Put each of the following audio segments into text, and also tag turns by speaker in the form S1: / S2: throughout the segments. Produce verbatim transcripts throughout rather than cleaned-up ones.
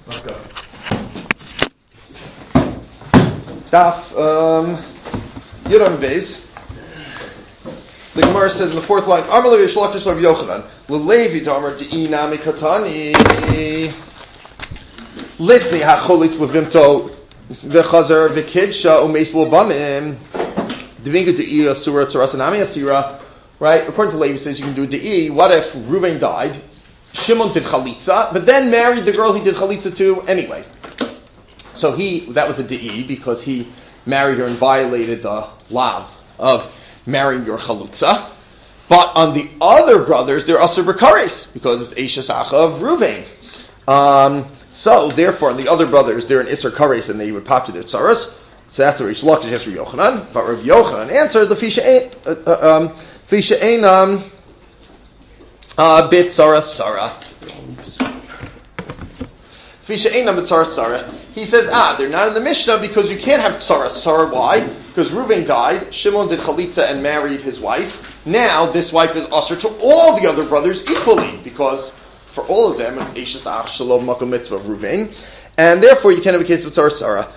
S1: Let's go. Daf um, Yudam Beis. The Gemara says in the fourth line, Amar Levi Shlakish Rav Yochanan, L'Levi Damar De'ina Mikatani, Litni HaCholitz Levimto V'Chazer V'Kidsha Umeis L'Banim, Devinga De'i Asura Tzorasanami Asira. Right? According to Levi, it says you can do De'i. What if Reuven died? Shimon did Chalitza, but then married the girl he did Chalitza to anyway. So he, that was a De'i because he married her and violated the law of marrying your Chalutza. But on the other brothers, they're Asur B'Kares because it's Eishes Acha of Reuven. Um, so therefore, on the other brothers, they're an Isser Kares and they would pop to their tzaras. So that's the Rish Lakish has Rav Yochanan. But Rav Yochanan answered the Fisha um Fisha Einam uh, Bit Tzara Sara. Fisha Einam Bit Tzara Sara. He says, ah, they're not in the Mishnah because you can't have Tzara Sara. Why? Because Reuven died, Shimon did Chalitza and married his wife. Now this wife is usher to all the other brothers equally because for all of them it's Eishes Ach Shalom Makom Mitzvah of Reuven. And therefore you can't have a case of Tzara Sara.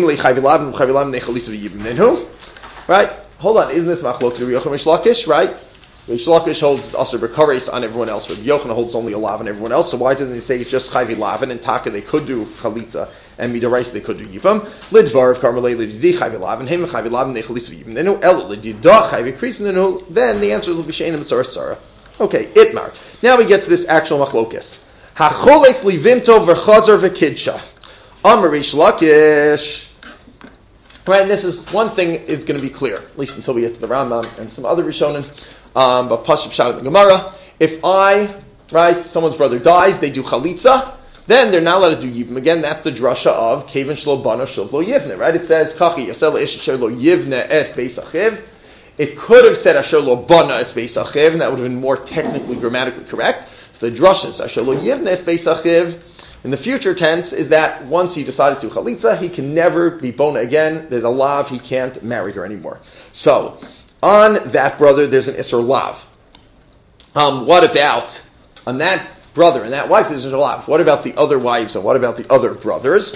S1: Right? Hold on, isn't this Machlok to Rav Yochanan Rish Lakish, right? Rish Lakish holds Asur B'Kares on everyone else, but Rav Yochanan holds only a lav on everyone else, so why didn't they say it's just Chayvi Lavin and Taka they could do Chalitza and Midaraisa they could do Yibam? Lidvar of Karmelei Lididi Chayvi Lavin, him Chayvi Lavin they Chalitza Yibam. Then El Lidida Chayvi Krisin, then the answer will be Shein Mitzvah Sarah. Okay, Itmar. Now we get to this actual Machlokis. Hacholek Livimto V'Chazar V'Kidsha. Amar Rish Lakish. Right, and this is one thing is going to be clear, at least until we get to the Rambam and some other Rishonim. Um, but Pashab Shad in the Gemara, if I, right, someone's brother dies, they do Chalitza, then they're not allowed to do Yibam. Again, that's the drasha of Kevin Shlo Bana Shuv Lo Yivne, right? It says, Kachi Yasel Ish Asher Lo Yivne Es Beis Achiv. It could have said Asher Lo Bana Es Beis Achiv, and that would have been more technically, grammatically correct. So the drasha is Asher Lo Yivne Es Beis Achiv. In the future tense is that once he decided to Chalitza, he can never be Bona again. There's a lav, he can't marry her anymore. So, on that brother, there's an Isser lav. Um, what about, on that brother and that wife, there's an Isser lav. What about the other wives and what about the other brothers?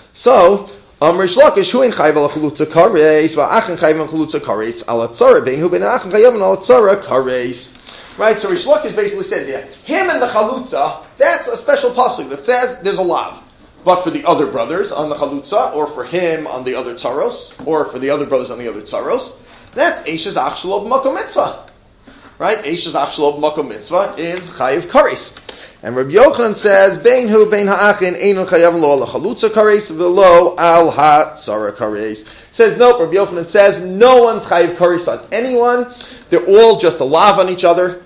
S1: So, um, Rish Lakish, hu ein chayv al Chalutza kares, va'achen chayv al Chalutza kares, al atzara, bein hu bein achen chayv al atzara kares. Right, so Rish Lakish basically says, yeah, him and the Chalutza, that's a special pasuk that says there's a lav. But for the other brothers on the Chalutza, or for him on the other tzaros, or for the other brothers on the other tzaros, that's Eishes Ach Shelo B'Makom Mitzvah. Right, Eishes Ach Shelo B'Makom Mitzvah is Chayiv Kares. And Rabbi Yochanan says, Bein hu bein ha'achin einu chayav lo al Chalutza Kares v'lo al ha'tzara Kares. Says no, Rabbi Yochanan says no one's Chayiv Kares on anyone. They're all just a lav on each other.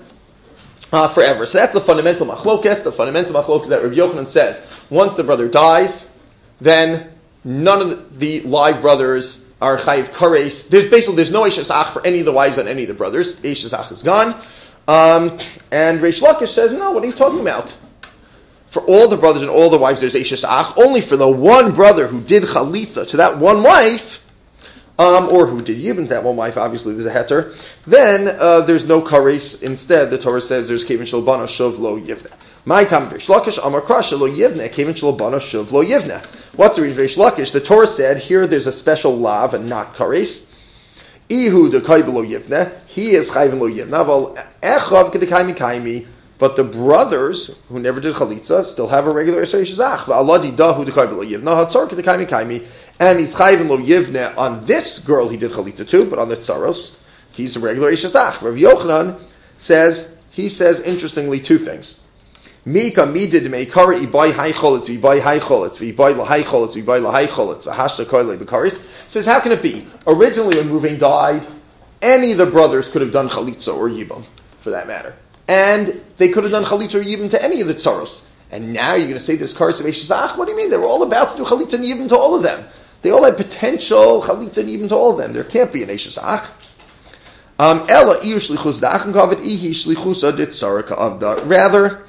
S1: Uh, forever. So that's the fundamental machlokes. The fundamental machlokes that Rabbi Yochanan says, once the brother dies, then none of the live brothers are chayiv kares. There's basically there's no eishes ach for any of the wives on any of the brothers. Eishes ach is gone. Um, and Reish Lakish says, no, what are you talking about? For all the brothers and all the wives, there's eishes ach. Only for the one brother who did chalitza to that one wife, Um, or who did Yibam to that one wife, obviously there's a heter, then uh, there's no kares. Instead, the Torah says there's kevin shel bana shuv lo yivne. My time Reish Lakish amar krasha lo yivne kevin shel bana shuv lo yivne. What's the reason Reish Lakish? The Torah said here there's a special lav and not kares. Ihu de kayv lo yivne. He is chayv lo yivne. Aval echav kedekaymi kaymi. But the brothers who never did chalitza still have a regular Isser Shazach. V'aladi dahu de kayv lo yivne. Hatzor kedekaymi kaymi. And he's chayv lo yivne on this girl he did chalitza to, but on the tzaros, he's a regular ishazach. Rav Yochanan says, he says, interestingly, two things. Mika midid meikara ibay hay cholitz, ibay hay cholitz, ibay la hay cholitz, ibay la hay cholitz, v'hashta koyle b'karis. Says, how can it be? Originally, when Reuven died, any of the brothers could have done chalitza or yibam, for that matter. And they could have done chalitza or yibam to any of the tzaros. And now you're going to say this karis of ishazach? What do you mean? They were all about to do chalitza and yibam to all of them. They all had potential chalitza and even to all of them. There can't be an eishes ach. Um, Ella iu shlichus da'achin kavet ihi shlichusa dit saraka avda. Rather,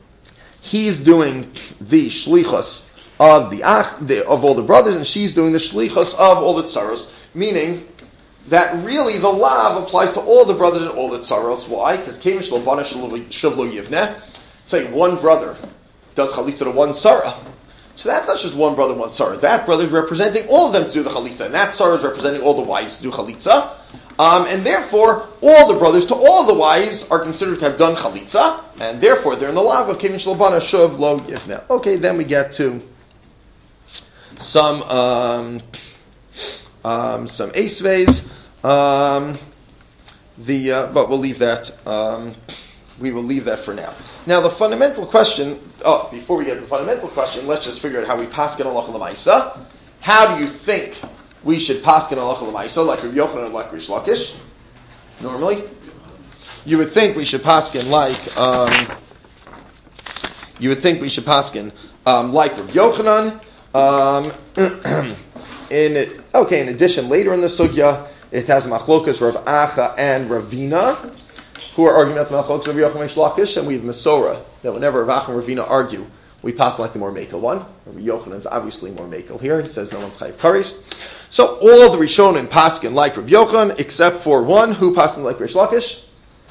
S1: he's doing the shlichus of the ach the, of all the brothers, and she's doing the shlichus of all the tsaros. Meaning that really the lav applies to all the brothers and all the tsaros. Why? Because kevin shlo bana shuv lo yivneh. Say one brother does chalitza to one tsara. So that's not just one brother, one tzara. That brother is representing all of them to do the chalitza, and that tzara is representing all the wives to do chalitza. Um, and therefore, all the brothers to all the wives are considered to have done chalitza, and therefore they're in the lav of kevin shalabana shuv lo yifna. Okay, then we get to some um, um, some esves. Um, the uh, but we'll leave that. Um, we will leave that for now. Now, the fundamental question. Oh, before we get to the fundamental question, let's just figure out how we paskin halacha l'maisa. How do you think we should paskin halacha l'maisa, like Rabbi Yochanan and like Rish Lakish? Normally, you would think we should paskin like. Um, you would think we should paskin um, like Rabbi Yochanan. Um, in it, okay. In addition, later in the sugya, it has machlokas Rav Acha and Ravina, who are arguing about the machlokas of Rabbi Yochanan and Shlakish, and we have Masorah that whenever Rav Acha and Ravina argue, we pass like the more makel one. Rabbi Yochanan is obviously more makel here. He says no one's chayiv kares. So all the Rishonim paskin like Rabbi Yochanan, except for one who paskin like Rish Lakish.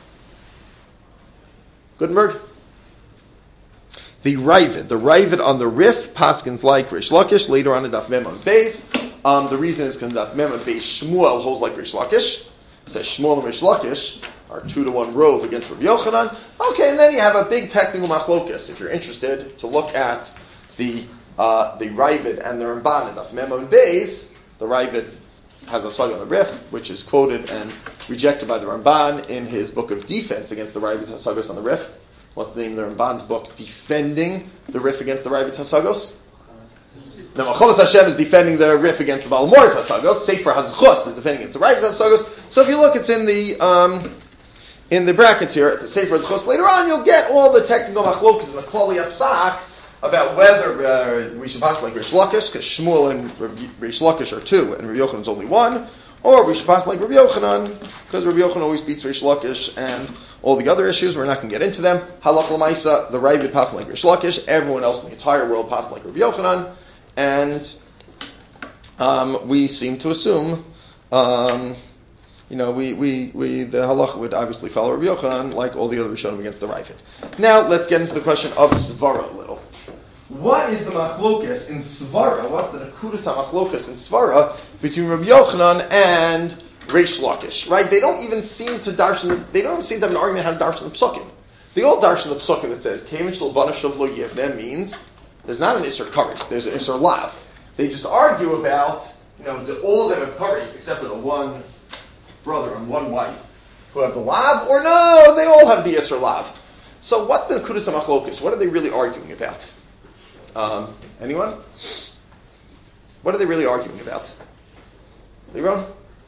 S1: Gutenberg. The Ravid, the Ravid on the Rif paskins like Rish Lakish. Later on in Daf Mem on Beis. Um, the reason is because Daf Mem on Beis Shmuel holds like Rish Lakish. It says Shmuel and Rish Lakish are two to one rove against Rabbi Yochanan. Okay, and then you have a big technical machlokas. If you're interested to look at the uh, the Ravid and the Ramban in Daf Mem on Beis, the Ravid has a sag on the Rif, which is quoted and rejected by the Ramban in his book of defense against the Ravid's Hasagos on the Rif. What's the name of the Ramban's book? Defending the Rif against the Ravid's Hasagos? No, Malchus Hashem is defending the Rif against the Balmor's Hasagos. Sefer Hazchus is defending against the Ravid's Hasagos. So if you look, it's in the um, in the brackets here at the Sefer Hazchus. Later on, you'll get all the technical machlokas in the Klali Apsak about whether uh, we should pass like Rish Lakish, because Shmuel and Rish Lakish are two, and Rabbi Yochanan is only one, or we should pass like Rabbi Yochanan, because Rabbi Yochanan always beats Rish Lakish, and all the other issues, we're not going to get into them. Halach l'maisa, the Ravid passed like Rish Lakish, everyone else in the entire world passed like Rabbi Yochanan, and um, we seem to assume, um, you know, we, we, we the halach would obviously follow Rabbi Yochanan, like all the other Rishonim against the Ravid. Now, let's get into the question of Svara a little. What is the machlokas in Svara? What's the nekudas machlokas in Svara between Rabbi Yochanan and Rish Lakish? Right? They don't even seem to darshan. They don't even seem to have an argument how to darshan the psukim. They all darshan the psukim that says "Kevin shalbana shuv lo yivneh" means there's not an isser kares. There's an isser lav. They just argue about, you know, do all of them have kares except for the one brother and one wife who have the lav, or no, they all have the isser lav. So what's the nekudas machlokas? What are they really arguing about? Um, anyone? What are they really arguing about? Liron?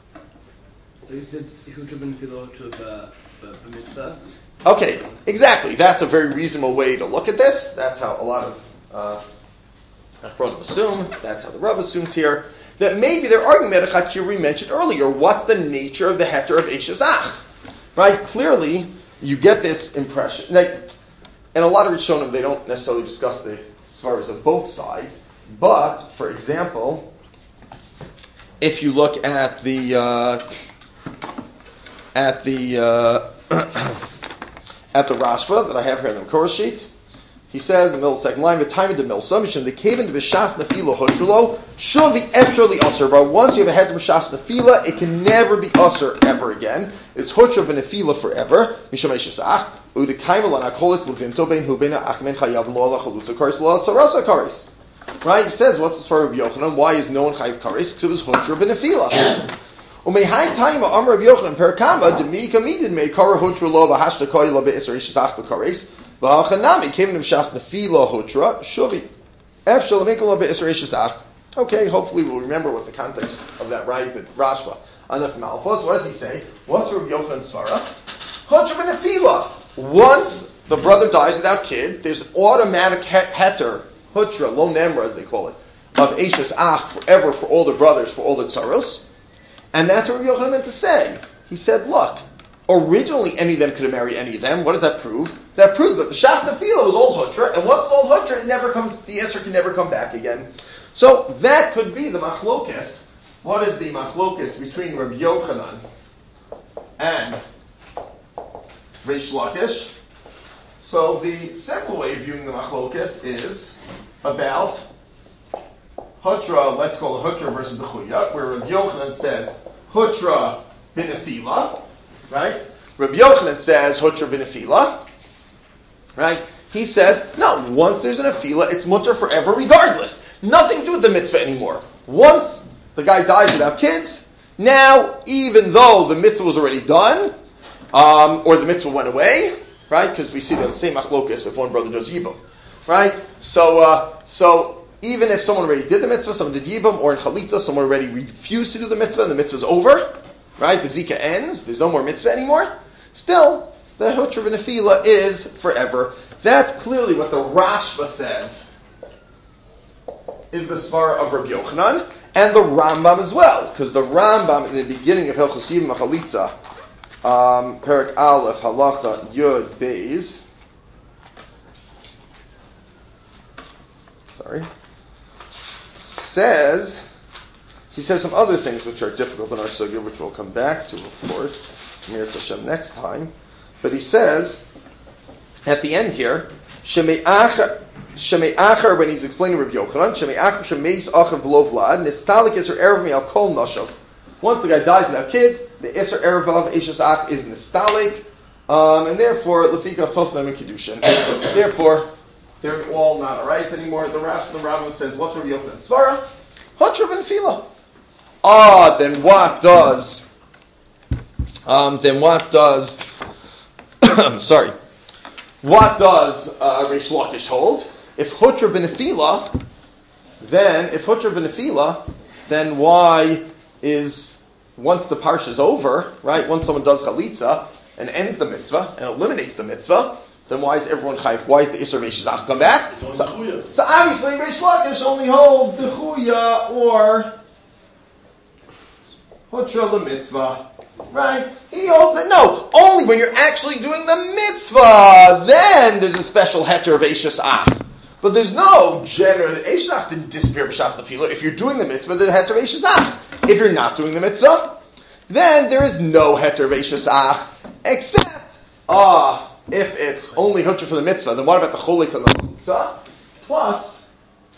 S1: Okay, exactly. That's a very reasonable way to look at this. That's how a lot of uh, Achronim assume. That's how the Rav assumes here. That maybe they're arguing about a chakir we mentioned earlier. What's the nature of the heter of Eishes Ach? Right? Clearly, you get this impression. Like, and a lot of Rishonim, they don't necessarily discuss the svaras of both sides. But, for example, if you look at the uh, at the uh, at the Rashba that I have here in the Korah sheet, he says in the middle of the second line, the time of the milsa, mission the kaven the v'shas nefila hotrulo should be actually usher. But once you have a head of v'shas nefila, it can never be usher ever again. It's hotru v'nefila forever. Misham eishasach udekaimal anakolis levinto bein hu bein achmen chayav lo alachalutza kares lo altzarasa kares. Right? He says, what's this for Rabbi Yochanan? Why is no one chayiv kares? Because it was hotru v'nefila. Umehai time of Amar Rabbi Yochanan perkama demi kamidin me kara hotru lo b'hashta koy lo be'isar eishasach b'kares. Okay, hopefully we'll remember what the context of that right with Rashba. What does he say? What's Rabbi Yochanan's svara? Once the brother dies without kids, there's an automatic heter, hutra, lo nemra as they call it, of Eishes Ach forever for all the brothers, for all the tsaros. And that's what Rabbi Yochanan meant to say. He said, look, originally, any of them could have married any of them. What does that prove? That proves that the Shas Nefila was old Hutra, and once it's old Hutra, it never comes. The Esser can never come back again. So that could be the Machlokes. What is the Machlokes between Rabbi Yochanan and Rish Lakish? So the simple way of viewing the Machlokes is about Hutra, let's call it Hutra versus the Chuya, where Rabbi Yochanan says Hutra binefila, right? Rabbi Yochanan says Hutra binefila, right? He says, no, once there's an afila, it's mutter forever regardless. Nothing to do with the mitzvah anymore. Once the guy dies without kids, now, even though the mitzvah was already done, um, or the mitzvah went away, right? Because we see the same achlokus if one brother does yibum, right? So, uh, so even if someone already did the mitzvah, someone did yibum, or in chalitza, someone already refused to do the mitzvah, and the mitzvah's over, right? The zika ends. There's no more mitzvah anymore. Still, the hutra v'nefila is forever. That's clearly what the Rashba says is the svara of Rabbi Yochanan, and the Rambam as well, because the Rambam in the beginning of Hilchos Yibum Chalitza, um, Perak Aleph Halacha Yud Beis, sorry, says, he says some other things which are difficult in our sugya, which we'll come back to, of course, Mir Hashem next time. But he says at the end here, Shemei Acher, Shemei Acher, when he's explaining Rabbi Yochanan, Shemei Acher Shemeis Acher V'lo Vlad, Nistalik Isser Erev Mi Al Kol Nashav. Once the guy dies without kids, the Isser Erev of Eishes Ach is Nistalik, um, and therefore Lefika Tosfem and Kiddushin. Therefore, they're all not arise anymore. The rest of the Rambam says, what's Rabbi Yochanan's svara? Hutra v'nefila. Ah, then what does? Um, then what does? I'm sorry. What does uh, Reish Lakish hold? If Hutra b'nefila, then if Hutra b'nefila, then why is once the parsha is over, right? Once someone does chalitza and ends the mitzvah and eliminates the mitzvah, then why is everyone chayv? Why is the Isser Veishazach come back? So, so obviously Reish Lakish only holds the chuya or Hutra l'mitzvah. Right? He holds that no, only when you're actually doing the mitzvah, then there's a special heter of Eishes Ach. But there's no general, Eishes Ach didn't disappear b'shas tefillah. If you're doing the mitzvah, there's a heter of Eishes Ach. If you're not doing the mitzvah, then there is no heter of Eishes Ach, except, ah, uh, if it's only hutra for the mitzvah, then what about the cholitz and the chalitza? Plus,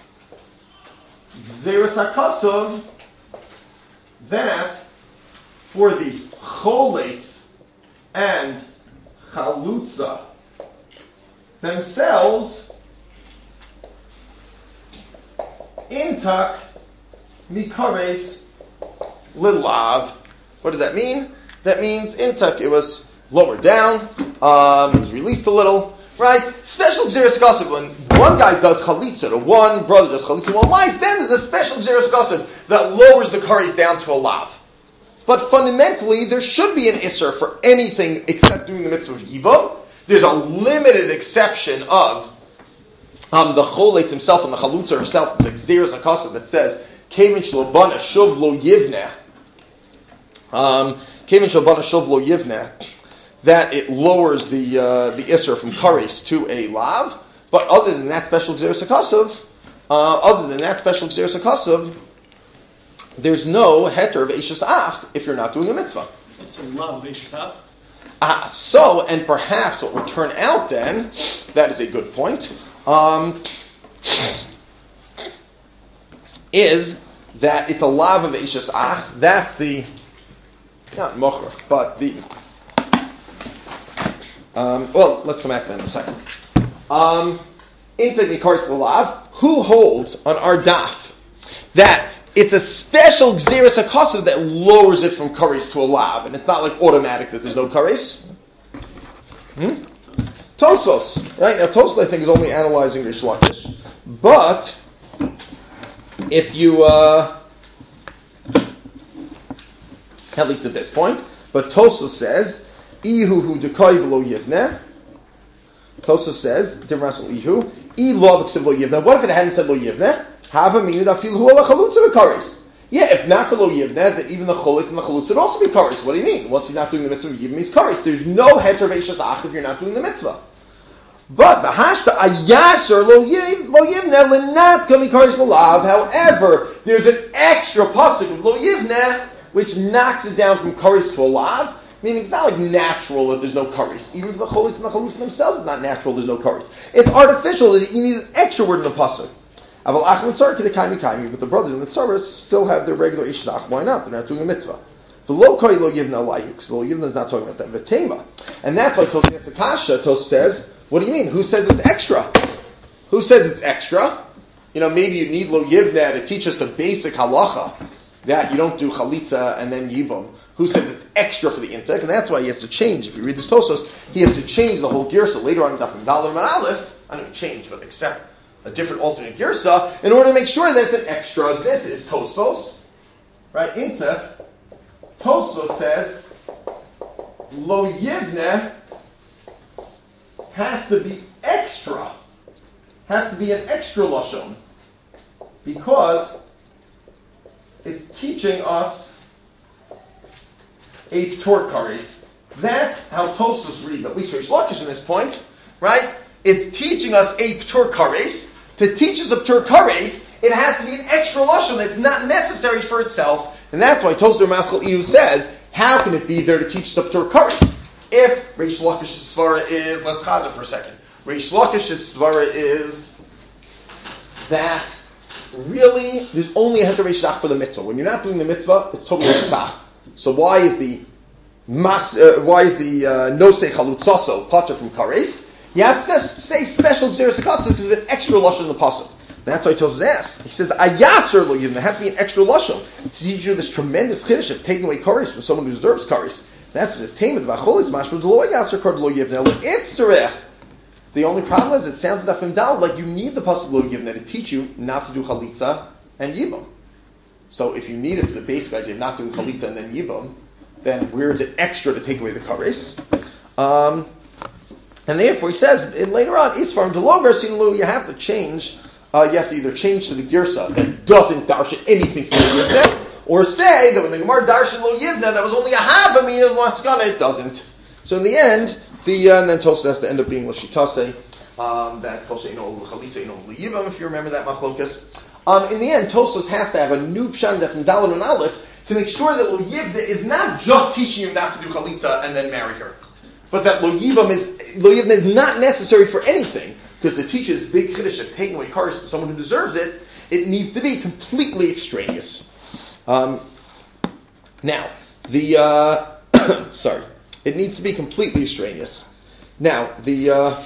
S1: Gzeres HaKasov, that for the cholitz and chalutza themselves, intak mikares lilav. What does that mean? That means intak, it was lowered down, um, it was released a little, right? Special Gzeres HaKasov, when one guy does chalitza, or one brother does chalitza in one life, then there's a special Gzeres HaKasov that lowers the kares down to a lav. But fundamentally, there should be an Isser for anything except doing the mitzvah of Yibum. There's a limited exception of um, the Choletz himself and the Chalutza herself. It's like Gzeres HaKasov that says, Kevin Shlobana Shuv Lo Yivneh. Kevin Shlobana Shuv Lo Yivneh. That it lowers the uh, the Isser from Kares to a Lav. But other than that special Gzeres HaKasov, uh, other than that special Gzeres HaKasov, there's no heter of Eishes Ach if you're not doing a mitzvah.
S2: It's a love of Eishes Ach.
S1: Ah, so, and perhaps what would turn out then, that is a good point, um, is that it's a lav of Eishes Ach. That's the, not mocher, but the, um, well, let's come back to that in a second. Um, Integ Mikaris Lav, who holds on our daf that it's a special Gzeres HaKasov that lowers it from kares to a lav, and it's not like automatic that there's no kares. Hmm? Tosfos, right? Now Tosfos, I think, is only analyzing Reish Lakish, but if you, uh, at least at this point, but Tosfos says, Ihu hu dekai below yivneh. Tosfos says, Dimrasel Ihu, I lo b'ksiv lo yivneh. What if it hadn't said lo yivneh? Have a meaning that feel who ala chalutza kares. Yeah, if not for lo yivneh, that even the cholit and the chalutza would also be kares. What do you mean? Once he's not doing the mitzvah, yivneh he's kares. There's no heter veishas ach if you're not doing the mitzvah. But the hashta ayaser lo yivneh lenat kami kares lalav. However, there's an extra pasuk of lo yivneh which knocks it down from kares to a lav. Meaning it's not like natural that there's no kares. Even for the cholit and the chalutza themselves, it's not natural there's no kares. It's artificial that you need an extra word in the pasuk. Aval achim tzar kedekaimi kaimi, but the brothers and the tzaras still have their regular ishdach. Why not? They're not doing a mitzvah. The lo koi lo yivna layu, because lo yivna is not talking about that. V'tema, and that's why Tosfos asks the kasha. Tosfos says, "What do you mean? Who says it's extra? Who says it's extra? You know, maybe you need lo yivna to teach us the basic halacha that you don't do chalitza and then yibum. Who says it's extra for the intek? And that's why he has to change. If you read this Tosfos, he has to change the whole girsa later on in Daf Dalar and Aleph. I don't change, but accept a different alternate girsa in order to make sure that it's an extra. This is Tosfos, right? Intek. Tosfos says lo yivne has to be extra, has to be an extra lashon because it's teaching us a p'tur kares. That's how Tosfos reads, at least Reish Lakish in this point, right? It's teaching us a p'tur kares. To teach us a p'tur kares, it has to be an extra lashon that's not necessary for itself. And that's why Tosfos Maskal Iu says, how can it be there to teach the p'tur kares? If Reish Lakish's svara is, let's chazer for a second. Reish Lakish's svara is that really there's only a heter reishach for the mitzvah. When you're not doing the mitzvah, it's totally reishach. So why is the mas, uh, why is the uh, nosei chalutzaso pater from kares? You have to say special xeris because of an extra lashon in the pasuk. That's why Tosfos asks. He says, "Ayaser lo yivna." There has to be an extra lashon to teach you this tremendous chiddush of taking away kares from someone who deserves kares. That's what his tamed v'acholis mashma lo ayaser kard lo yivna lo itzterech. The only problem is it sounds enough in dal like you need the pasuk lo yivna to teach you not to do chalitza and yibum. So if you need it for the basic idea of not doing chalitza and then yibum, then where is it extra to take away the kares? Um, and therefore he says in, later on, isfarm de longer sinlu, you have to change. Uh, you have to either change to the girsa that doesn't darshan anything from the yivna, or say that when the Gemara darshan lo yivna, that was only a half a meaning of laskana, it doesn't. So in the end, the uh, and then Tosfos has to end up being l'shitase, um, that koshe no l'chalitza no l'yibam, if you remember that machlokas. Um, in the end, Tosfos has to have a new pshan from Dalet and Aleph to make sure that lo yivna is not just teaching you not to do chalitza and then marry her, but that lo yibam is lo yivna is not necessary for anything. Because it teaches big chiddush of taking away kares to someone who deserves it, it needs to be completely extraneous. Um, now, the uh, sorry, it needs to be completely extraneous. Now, the uh,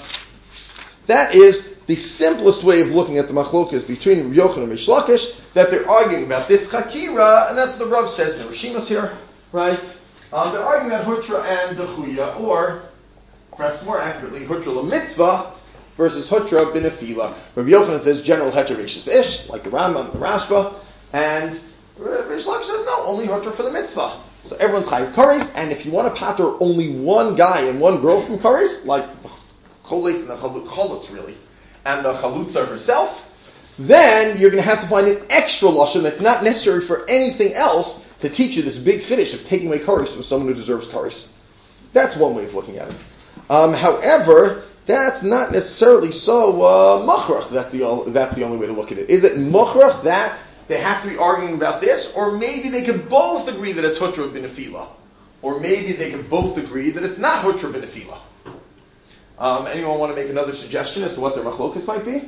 S1: that is the simplest way of looking at the machlokas between Rabbi Yochanan and Reish Lakish, that they're arguing about this chakira, and that's what the Rav says in the Rishimas here, right? Um, they're arguing about hutra and dechuya, or perhaps more accurately, hutra l'mitzvah versus hutra b'nefila. Rabbi Yochanan says general heter reishis ish, like the Rambam and the Rashba, and Reish Lakish says no, only hutra for the mitzvah. So everyone's chayiv kares, and if you want to pater only one guy and one girl from kares, like the choletz and the chalutz really, and the chalutza herself, then you're going to have to find an extra lashon that's not necessary for anything else to teach you this big chiddush of taking away kares from someone who deserves kares. That's one way of looking at it. Um, however, that's not necessarily so uh, machrach. That's the only, that's the only way to look at it. Is it machrach that they have to be arguing about this, or maybe they could both agree that it's hutra b'nefila, or maybe they could both agree that it's not hutra b'nefila? Um, anyone want to make another suggestion as to what their machlokas might be?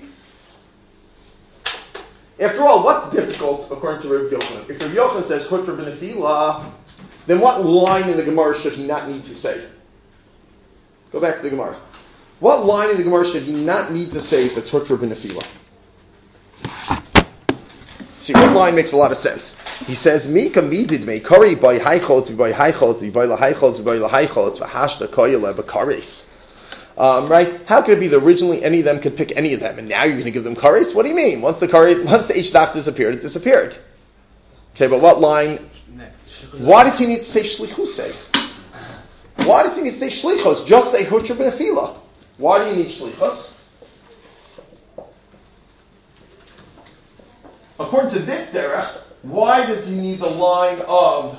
S1: After all, what's difficult according to Rabbi Yochanan? If Rabbi Yochanan says hutra b'nefila, then what line in the Gemara should he not need to say? Go back to the Gemara. What line in the Gemara should he not need to say if it's hutra b'nefila? See, what line makes a lot of sense? He says, "Mika midid me kari by haychotz by haychotz by lahaychotz by lahaychotz v'hashta koyele b'kares." Um, right? How could it be that originally any of them could pick any of them, and now you're going to give them kares? What do you mean? Once the kares, once the ishdach disappeared, it disappeared. Okay, but what line? Why does he need to say shlichusei? Why does he need to say shlichos? Just say hutra b'nefila. Why do you need shlichos? According to this derech, why does he need the line of,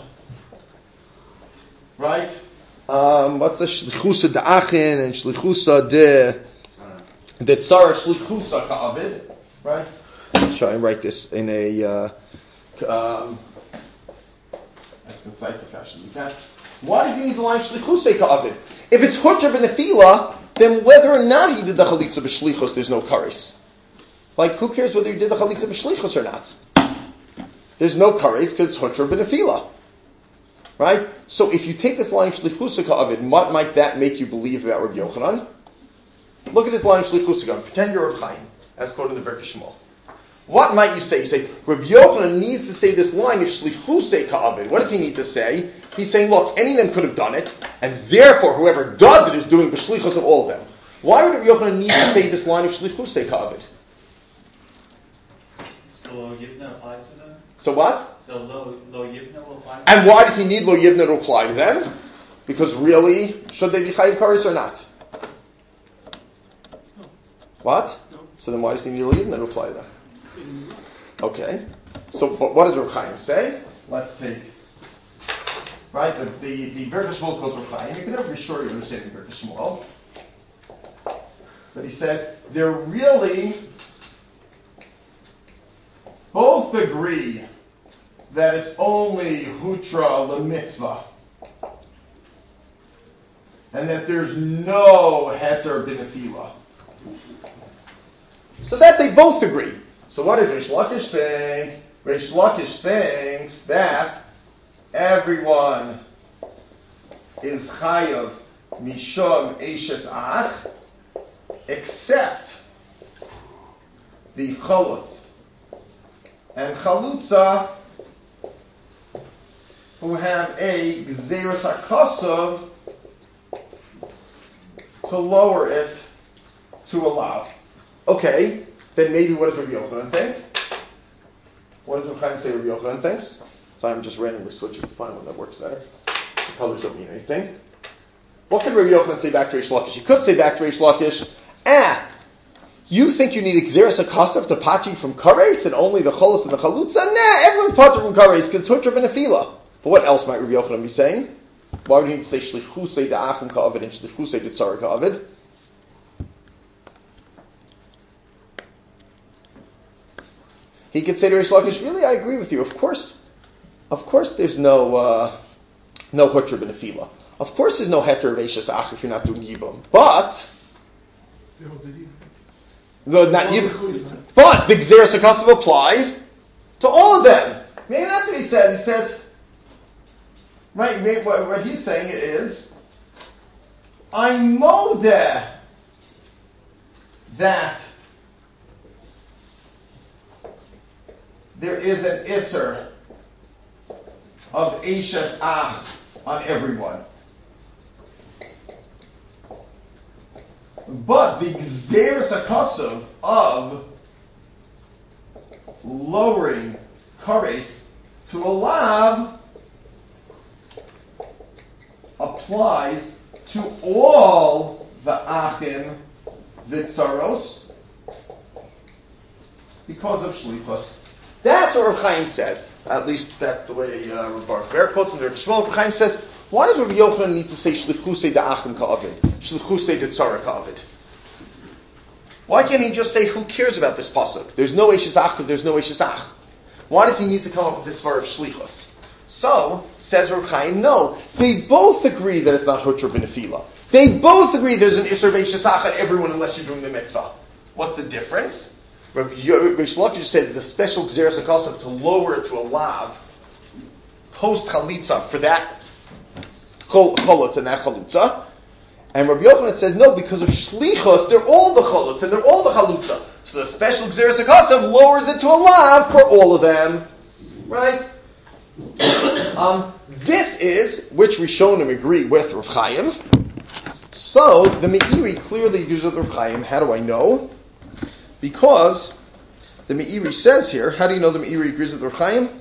S1: right? Um, what's the shlichusa de achin and shlichusa de de tzara shlichusa ka'avid, right? Let's try and write this in a uh, um, as concise a fashion as you can. Why does he need the line shlichusa ka'avid? If it's hutra b'nefila, then whether or not he did the chalitza b'shlichos, there's no kares. Like, who cares whether you did the chalitza b'shlichus or not? There's no kares because it's hutra b'nefila. Right? So if you take this line of shlichusa ka'avid, what might that make you believe about Rabbi Yochanan? Look at this line of shlichusa ka'avid. Pretend you're Reb Chaim, as quoted in the Birkei Shmuel. What might you say? You say, Rabbi Yochanan needs to say this line of shlichuse ka'avid. What does he need to say? He's saying, look, any of them could have done it, and therefore whoever does it is doing the shlichus of all of them. Why would Rabbi Yochanan need to say this line of shlichuse ka'avid?
S3: So lo yivna applies to them?
S1: So what?
S3: So lo, lo yivna will apply to
S1: And
S3: them?
S1: why does he need lo yivna to apply to them? Because really, should they be chayiv kares or not?
S2: No.
S1: What?
S2: No.
S1: So then why does he need lo yivna to apply to them? Okay. So, but what does Reb Chaim say? Let's take, right, the, the, the Birkei Shmuel quotes Reb Chaim. You can never be sure you understand the Birkei Shmuel. But he says, they're really, both agree that it's only hutra lemitzvah. And that there's no heter b'nefila. So that they both agree. So what does Reish Lakish think? Reish Lakish thinks that everyone is chayav mishum eishes ach, except the chalutz and chalutza, who have a gzeras hakosov to lower it to a lav. Okay. Then maybe what does Rabbi Yochanan think? What does Rabbi Chaim say Rabbi Yochanan thinks? So I'm just randomly switching to find one that works better. The colors don't mean anything. What could Rabbi Yochanan say back to Reish Lakish? He could say back to Reish Lakish, ah, you think you need Xeris Akasav to pat you from Kares and only the Cholos and the Chalutza? Nah, everyone's part from Kares because it's Hutra B'nefila. But what else might Rabbi Yochanan be saying? Why would he need to say Shlichusei Da'achim Ka'avid and Shlichusei D'Tzara Ka'avid? He could say to Reish Lakish, really, I agree with you. Of course, of course there's no uh, no Hutra B'nefila. Of course there's no Heter of Eishes Ach if you're not doing Yibum. But, the, not Yibum, but the Gzeras HaKasav applies to all of them. Maybe that's what he says. He says, right, maybe what, what he's saying is, I know that, that there is an Isser of Eishes Ach on everyone. But the Gzeres HaKasav of lowering Kares to a Lav applies to all the Achim Vitzaros because of Shlichus. That's what Reb Chaim says. At least that's the way uh, Reb Baruch Ber quotes him. Reb Chaim says, why does Rabbi Yochanan need to say Shlichusei Da'achim Ka'avid? Shlichusei D'Tzara Ka'avid? Why can't he just say, who cares about this pasuk? There's no Eishes Ach because there's no Eishes Ach. Why does he need to come up with this svar of Shlichus? So, says Reb Chaim, no. They both agree that it's not Hutra B'nefila. They both agree there's an Isser of Eishes Ach on everyone unless you're doing the mitzvah. What's the difference? Rabbi Reish Lakish says the special Gzeres HaKasav to lower it to a lav post chalitza for that cholutz and that chalutza. And Rabbi Yochanan says no, because of shlichus, they're all the cholutz and they're all the chalutza. So the special Gzeres HaKasav lowers it to a lav for all of them. Right? um, this is, which Rishonim agree with Reb Chaim. So, the Meiri clearly agrees with Reb Chaim. How do I know? Because the Meiri says here, how do you know the Meiri agrees with Reb Chaim?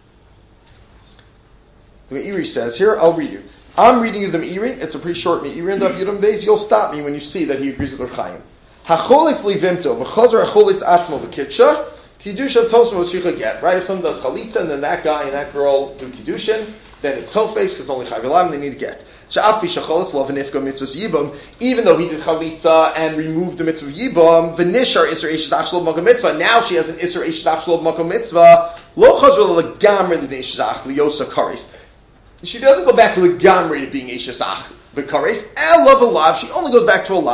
S1: The Meiri says here, I'll read you. I'm reading you the Meiri. It's a pretty short Meiri in Daf Yudam Beis. You'll stop me when you see that he agrees with Reb Chaim. Hacholitz livimto, v'chazor hacholitz atzmo v'kitsha, kiddusha tosma v'tzicha get. Right? If someone does chalitza and then that guy and that girl do kiddushin, then it's tofes because it's only chayv and they need to get. Even though he did chalitza and removed the mitzvah of yibam, v'nishar isur eishes ach shelo b'makom mitzvah. Now she has an isur eishes ach shelo b'makom mitzvah. Lo chazor legamri l'neishes ach liyosa kares. She doesn't go back to legamri to being eishes ach b'kares. El love a lav. She only goes back to a lav.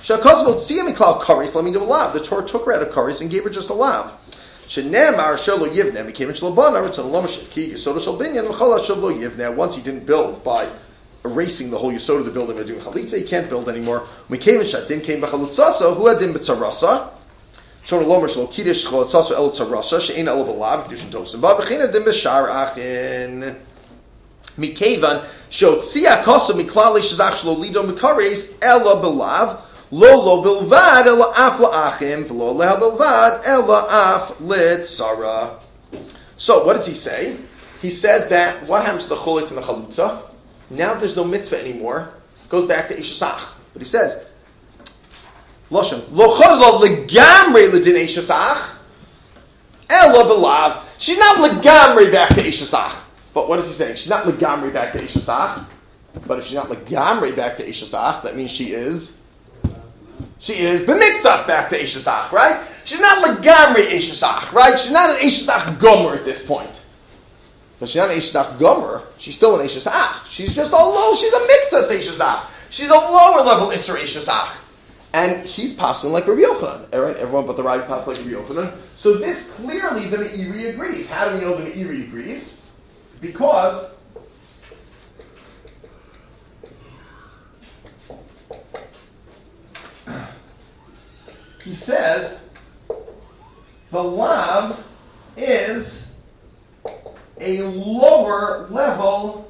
S1: Shakazvot Tzia Miklal Karis, let me do a lav. The Torah took her out of Karis and gave her just a lav. Shenemar Shelo Yivne became a Shalabana, it's a Lomash Ki Yisod Shal Binyan, Mechala Shelo Yivne. Once he didn't build by erasing the whole Yisod of the building by doing Chalitza, he can't build anymore. We came in Shatin, came Bachalutzaso, who had Din B'Tzarasa. So the Lomash Lo Kiddush Chalutzaso El Tzarasa, She'en El Balav, Kedushin Tosim Ba, Bechina Din B'Shar Achin. Mikevan Shotzia Kosa Miklal Shazach Shlo Lidon B'Kares Ela Balav. Lo lo bilvad ela af la'achim, v'lo leha bilvad ela af litzara. So what does he say? He says that what happens to the cholis and the chalutza? Now there's no mitzvah anymore. It goes back to Ishasach. But he says, Loshem, lo chodlo legamre ledin Ishasach, ela bilav. She's not legamre back to Ishasach. But what is he saying? She's not legamre back to Ishasach. But if she's not legamre back to Ishasach, that means she is She is b'miktas back to Eishasach, right? She's not legamri Eishasach, right? She's not an Eishasach gomer at this point. But she's not an Eishasach gomer. She's still an Eishasach. She's just a low, she's a miktas Eishasach. She's a lower level Isser Eishasach. And he's passing like Rabbi Yochanan. Right? Everyone but the Rabbi passed like Rabbi Yochanan. So this clearly the Meiri agrees. How do we know the Meiri agrees? Because he says the lav is a lower level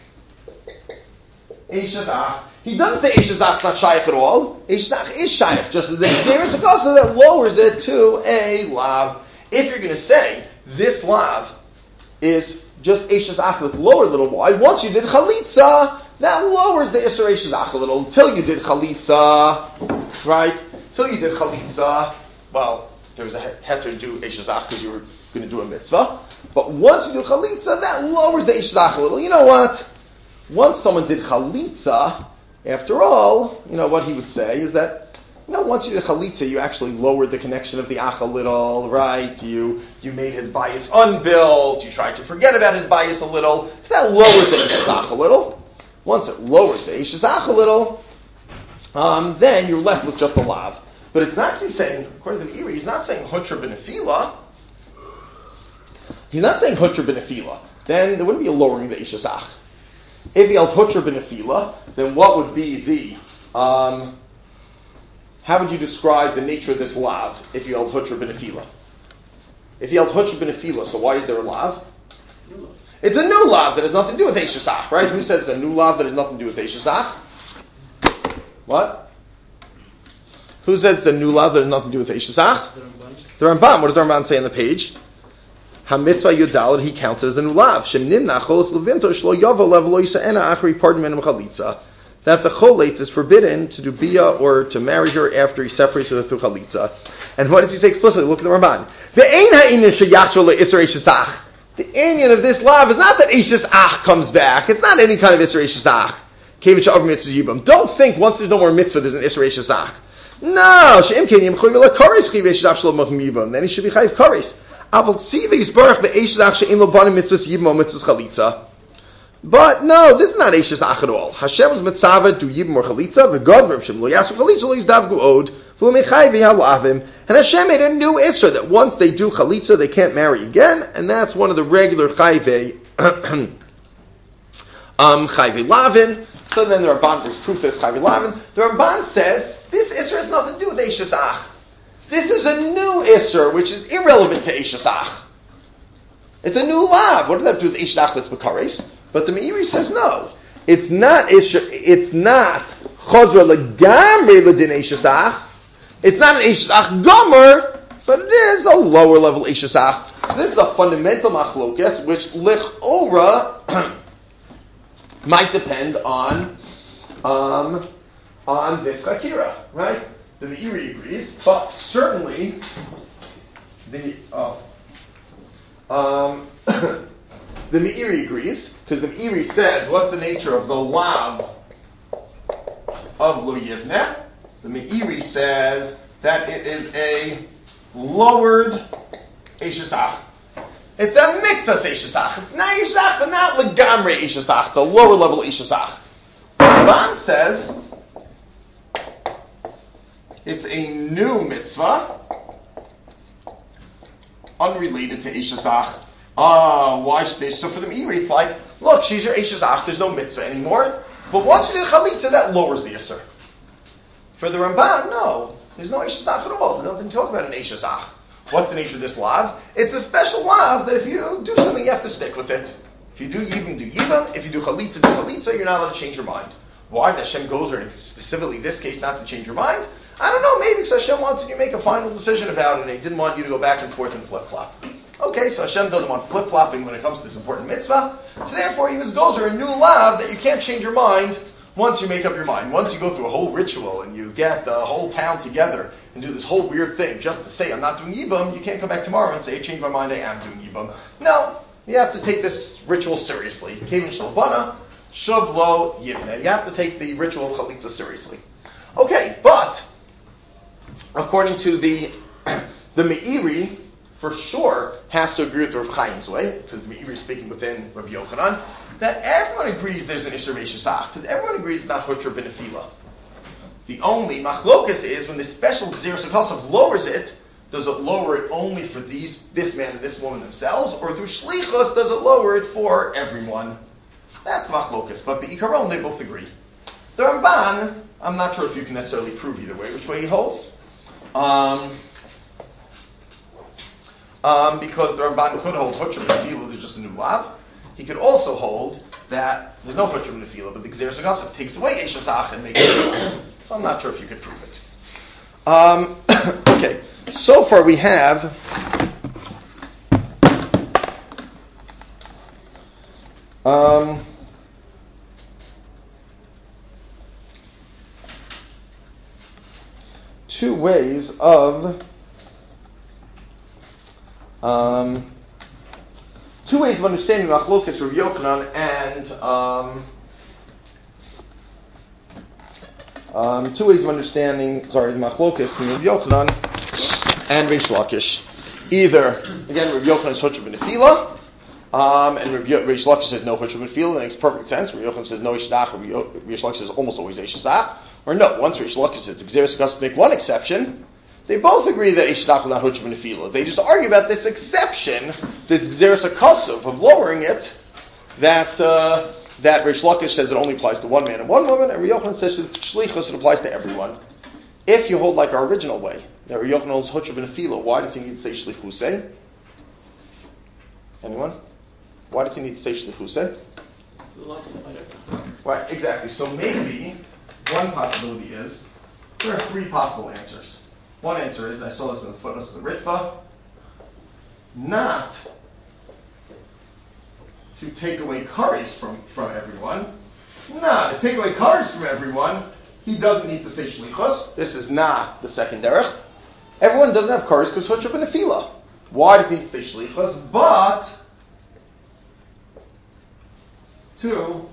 S1: Eishazach. He doesn't say Eishazach's not shaykh at all. Eishazach is shaykh, just as there is a custom that lowers it to a lav. If you're going to say this lav is just Eishazach with lower little y, once you did chalitza, that lowers the Isser Eishazach a little until you did chalitza, right? Until you did chalitza, well, there was a heter to do Eishazach because you were going to do a mitzvah. But once you do chalitza, that lowers the Eishazach a little. You know what? Once someone did chalitza, after all, you know what he would say is that, you know, once you did chalitza, you actually lowered the connection of the ach a little, right? You you made his bias unbuilt. You tried to forget about his bias a little. So that lowers the Eishazach a little. Once it lowers the Eishazach a little, Um, then you're left with just a lav. But it's not he's saying, according to the Meiri, he's not saying hutra benefila. He's not saying hutra benefila. Then there wouldn't be a lowering the Eishazach. If he held hutra benefila, then what would be the, um, how would you describe the nature of this lav if you held hutra benefila? If you held hutra benefila, so why is there a lav? It's a new lav that has nothing to do with Eishazach, right? Who says it's a new lav that has nothing to do with Eishazach? What? Who says it's a new law that has nothing to do with Eishazach? The Rambam. What does the Rambam say on the page? HaMitzvah Yudalad, he counts it as a new law. Shenimna cholos levinto shlo yavo lev lo yisa'ena achri pardon men chalitza. That the choletz is forbidden to do bia or to marry her after he separates her through chalitza. And what does he say explicitly? Look at the Rambam. The ein ha'inin sheyachzor le'isser Eishazach. The inyan of this law is not that Eishazach comes back. It's not any kind of isser Eishazach. Don't think once there's no more mitzvah, there's an Isra Eishazach. No, then he should be chayiv kares. But no, this is not Eishazach at all. Hashem's mitzvah do yibam or chalitza, v'god Reb Shimon lo yasu chalitza lo yizdavgu od, v'lo mechayv yalavim. And Hashem made a new Isra that once they do chalitza, they can't marry again, and that's one of the regular chayvei um chayvei lavin. So then the Ramban brings proof that it's Chayv Lavin. The Ramban says, this Isser has nothing to do with Eishazach. This is a new Isser, which is irrelevant to Eishazach. It's a new Lav. What does that have to do with Eishazach that's Bekares? But the Meiri says no. It's not Isser, it's not Chodra Legamre Ledin Eishazach. It's not an Eishazach Gomer, but it is a lower level Eishazach. So this is a fundamental machlokes, which Lich Ora might depend on um, on this Chakira, right? The Meiri agrees, but certainly the oh, um, the Meiri agrees because the Meiri says, "What's the nature of the lav of Lo Yivneh?" The Meiri says that it is a lowered Eishazach. It's a mitzvah Eishazach. It's not Eishazach, but not legamre Eishazach. It's a lower level Eishazach. Ramban says It's a new mitzvah, unrelated to Eishes Ach. Ah, why should they? So for the Meiri, it's like, look, she's your Eishes Ach, there's no mitzvah anymore. But once you did Chalitza, that lowers the Yisr. For the Ramban, no. There's no Eishes Ach at all. There's nothing to talk about an Eishes Ach. What's the nature of this lav? It's a special lav that if you do something, you have to stick with it. If you do Yibam, do Yibam. If you do Chalitza, do Chalitza. You're not allowed to change your mind. Why did Hashem goes there, and specifically this case, not to change your mind? I don't know, maybe because Hashem wanted you to make a final decision about it, and He didn't want you to go back and forth and flip-flop. Okay, so Hashem doesn't want flip-flopping when it comes to this important mitzvah, so therefore He was goes there a new lav that you can't change your mind once you make up your mind. Once you go through a whole ritual, and you get the whole town together, and do this whole weird thing, just to say, I'm not doing Yibam, you can't come back tomorrow and say, I changed my mind, I am doing Yibam. No, you have to take this ritual seriously. Kevin Shalbana, Shuv Lo Yivne. You have to take the ritual of Chalitza seriously. Okay, but according to the the Meiri, for sure has to agree with Rav Chaim's way, because the Meiri is speaking within Rabbi Yochanan, that everyone agrees there's an Isser Eishes Ach, because everyone agrees it's not Hutra B'Nefila. The only machlokas is when the special Gzeras HaKosov lowers it, does it lower it only for these this man and this woman themselves, or through Shlichus does it lower it for everyone? That's the machlokas, but Be'ikaron they both agree. The Ramban, I'm not sure if you can necessarily prove either way which way he holds. Um, um, because the Ramban could hold Hutra B'Nefila, there's just a new lav. He could also hold that there's no Hutra B'Nefila, but the Gzeras HaKosov takes away Eishes Ach and makes it. So I'm not sure if you could prove it. Um, okay, so far we have um, two ways of um, two ways of understanding Machlokas Rav Yochanan and um, Um, two ways of understanding, sorry, the Machlokas from Rav Yochanan and Reish Lakish. Either, again, Rav Yochanan is Hutra B'Nefila, um, and Rav Reish Lakish says no Hutra B'Nefila. That makes perfect sense. Rav Yochanan says no Eishes Ach, Rav Reish Lakish says almost always Eishes Ach. Or no, once Reish Lakish says Gzeras HaKosov make one exception, they both agree that Eishes Ach is not Hutra B'Nefila. They just argue about this exception, this Gzeras HaKosov of lowering it, that... Uh, that Reish Lakish says it only applies to one man and one woman, and Rav Yochanan says to Shlichus it applies to everyone. If you hold like our original way, that Rav Yochanan holds Hutra B'Nefila, why does he need to say Shlichusei? Anyone? Why does he need to say Shlichusei? Right, exactly. So maybe one possibility is, there are three possible answers. One answer is, I saw this in the footnotes of the Ritva, not to take away kares from, from everyone. Nah, to take away kares from everyone, he doesn't need to say shlichus. This is not the second derech. Everyone doesn't have kares because Hutra B'Nefila. Why does he need to say shlichus? But to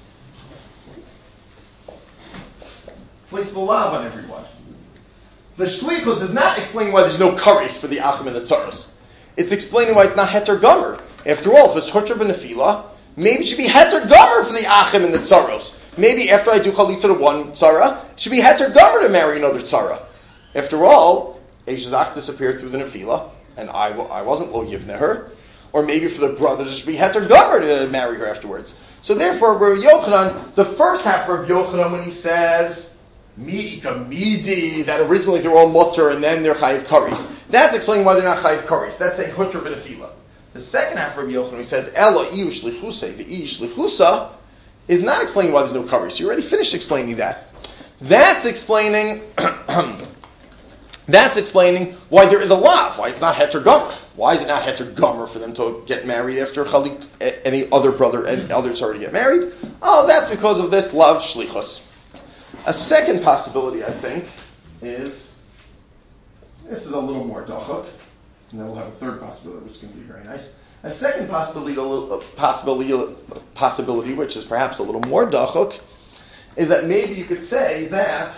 S1: place the lav on everyone. The shlichus is not explaining why there's no kares for the achim and the tzaros. It's explaining why it's not heter gomer. After all, if it's Hutra B'Nefila, maybe it should be heter gomer for the achim and the tzaros. Maybe after I do chalitza to one tzara, it should be heter gomer to marry another tzara. After all, Eishes Ach disappeared through the Nefila, and I, I wasn't lo yivne her. Or maybe for the brothers, it should be heter gomer to marry her afterwards. So therefore, Rav Yochanan, the first half of Rav Yochanan, when he says, Mi'ika midi, that originally they're all mutter and then they're chayiv karis. That's explaining why they're not chayiv karis. That's saying Hutra B'Nefila. The second half of Rabbi Yochanan, he says, Elo iyu shlichusei v'iyu shlichusa, is not explaining why there's no karis. You already finished explaining that. That's explaining that's explaining why there is a lav, why it's not heter gomer. Why is it not heter gomer for them to get married after chalit, any other brother and others already get married? Oh, that's because of this lav shlichus. A second possibility, I think, is, this is a little more dachuk, and then we'll have a third possibility, which is going to be very nice. A second possibility, a little, possibility, possibility, which is perhaps a little more dachuk, is that maybe you could say that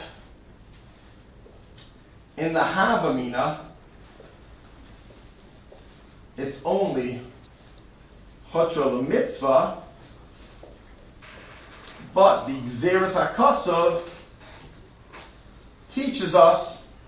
S1: in the Havamina, it's only Hutra L'Mitzvah, but the Gzeras HaKosov teaches us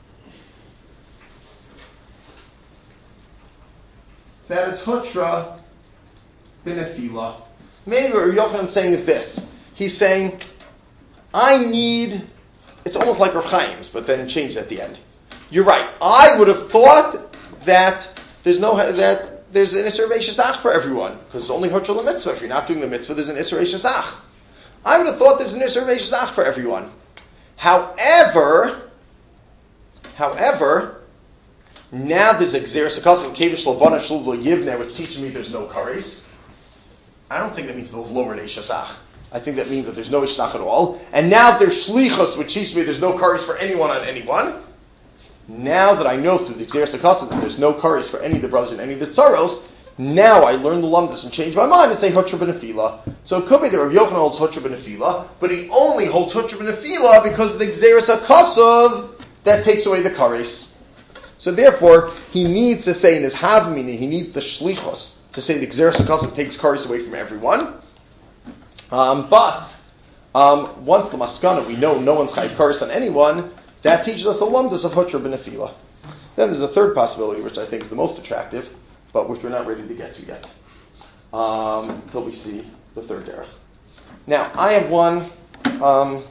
S1: that it's hutra b'nefila. Maybe what Rabbi Yochanan is saying is this. He's saying, I need, it's almost like Rav Chaim's, but then changed at the end. You're right. I would have thought that there's no that there's an Isser Veishasach for everyone, because it's only Hutra l'mitzvah. If you're not doing the mitzvah, there's an Isser Veishasach. I would have thought there's an Isser Veishasach for everyone. However, however, now there's a Gzeres HaKasav Kevish Labana Shluv Yivneh, which teaches me there's no kares. I don't think that means there's lower Ishasach. I think that means that there's no Ishnach at all. And now there's Shlichus, which teaches me there's no kares for anyone on anyone. Now that I know through the Gzeres HaKasav that there's no kares for any of the brothers and any of the tzaros, now I learn the lumdus and change my mind and say Hutra b'nefila. So it could be that Rabbi Yochanan holds Hutra b'nefila, but he only holds Hutra b'nefila because of the Gzeres HaKasav that takes away the kares. So therefore, he needs to say in his Havamina, he needs the Shlichus to say the Gzeres HaKasav takes kares away from everyone. Um, but um, once the maskana, we know no one's chayiv kares on anyone, that teaches us the lumdus of Hutra b'nefila. Then there's a third possibility, which I think is the most attractive, but which we're not ready to get to yet, um, until we see the third derech. Now, I have one um,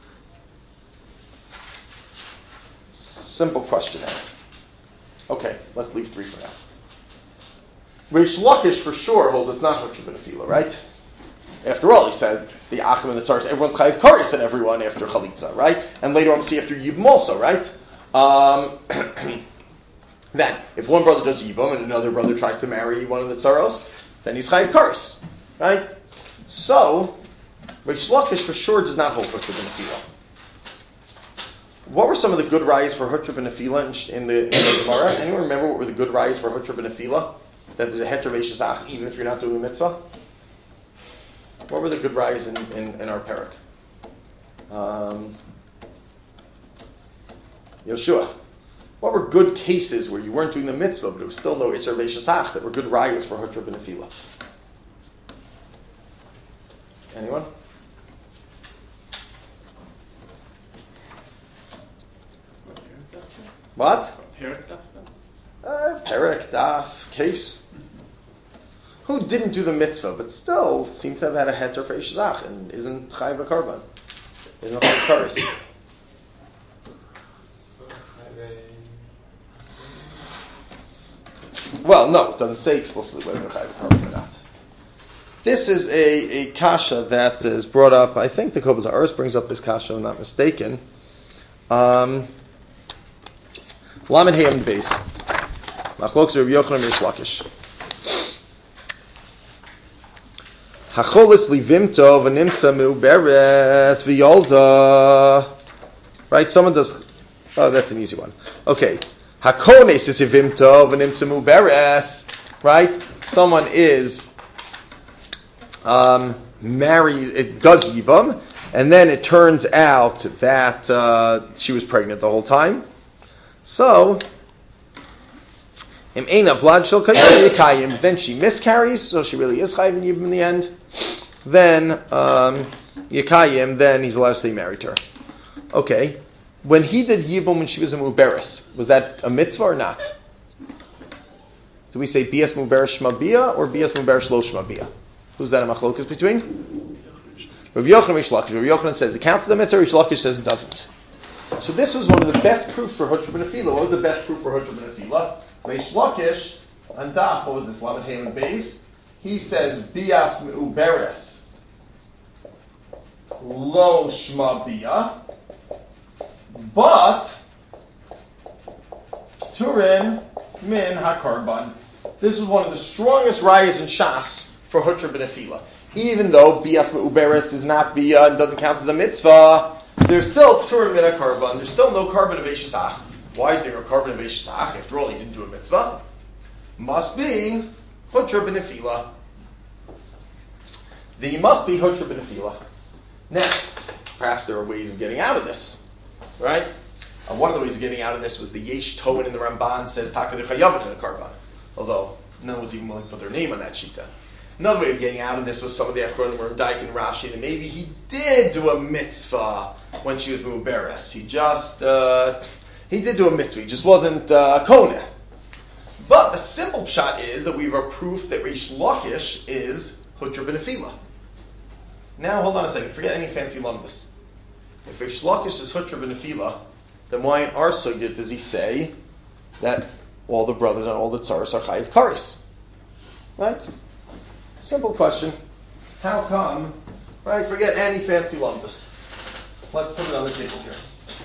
S1: simple question now. Okay, let's leave three for now. Reish Lakish for sure holds it's not Hutra b'nefila, right? After all, he says the Achim and the Tzaros, everyone's chayiv kares and everyone after Chalitza, right? And later on, we see after Yibum also, right? Um, then, if one brother does Yibum and another brother tries to marry one of the Tzaros, then he's chayiv kares, right? So, Reish Lakish for sure does not hold Hutra b'nefila. What were some of the good rayas for Hutra b'nefila in the in the Gemara? Anyone remember what were the good rayas for Hutra b'nefila? That there's a heter veishasach even if you're not doing the mitzvah? What were the good rayas in, in, in our parak? Um, Yoshua. What were good cases where you weren't doing the mitzvah, but it was still no Isser Veishasach that were good rayas for Hutra b'nefila? Anyone? What?
S2: Perek daf?
S1: Uh, Perek daf case. Who didn't do the mitzvah, but still seemed to have had a heter for Ishzach and isn't chayiv a karban? Isn't chayiv kares? Well, no, it doesn't say explicitly whether chayiv a karban or not. This is a, a kasha that is brought up. I think the Kovetz Haaretz brings up this kasha, if I'm not mistaken. Um, Lamed Hayam Beis. Machlokes Rabbi Yochanan Reish Lakish. Hacholis livimto v'nimtza me'uberes v'yolda. Right? Someone does. Oh, that's an easy one. Okay. Hakones is livimto v'nimtza me'uberes. Right? Someone is um, married. It does yibam, and then it turns out that uh, she was pregnant the whole time. So, then she miscarries, so she really is chayiv yibam in the end. Then um, Yekayim, then he's allowed to stay married to her. Okay, when he did yibum when she was a muberes, was that a mitzvah or not? Do we say bias muberes shmabia or bias muberes lo shmabia? Who's that a machlokas between? Rabbi Yochanan Reish Lakish. Rabbi Yochanan says it counts as a mitzvah. Reish Lakish says it doesn't. So this was one of the best proofs for Hutra b'nefila. What was the best proof for Hutra b'nefila? Reish Lakish on Daf, what was this? Lamed Hayam Beis. He says bias me'uberes lo shma bia, but turin min hakarban. This is one of the strongest rayas in Shas for Hutra b'nefila. Even though bias me'uberes is not bia and doesn't count as a mitzvah, there's still turin min hakarban. There's still no carbon of Eishasach. Why is there no carbon of Eishasach? After all, he didn't do a mitzvah. Must be Hutra b'nefila. Then you must be Hutra b'nefila. Now, perhaps there are ways of getting out of this, right? Uh, one of the ways of getting out of this was the Yesh Toin in the Ramban says Taka de Chayavin in a Karban. Although no one was even willing to put their name on that shita. Another way of getting out of this was some of the Achronim were Daik and Rashi that maybe he did do a mitzvah when she was Muberes. He just uh, he did do a mitzvah. He just wasn't uh, Koneh. But the simple pshat is that we have a proof that Reish Lakish is Hutra B'Nefila. Now, hold on a second. Forget any fancy lumdus. If Reish Lakish is Hutra B'Nefila, then why in our sugya does he say that all the brothers and all the tzaras are chayiv kares? Right? Simple question. How come? Right? Forget any fancy lumdus. Let's put it on the table here.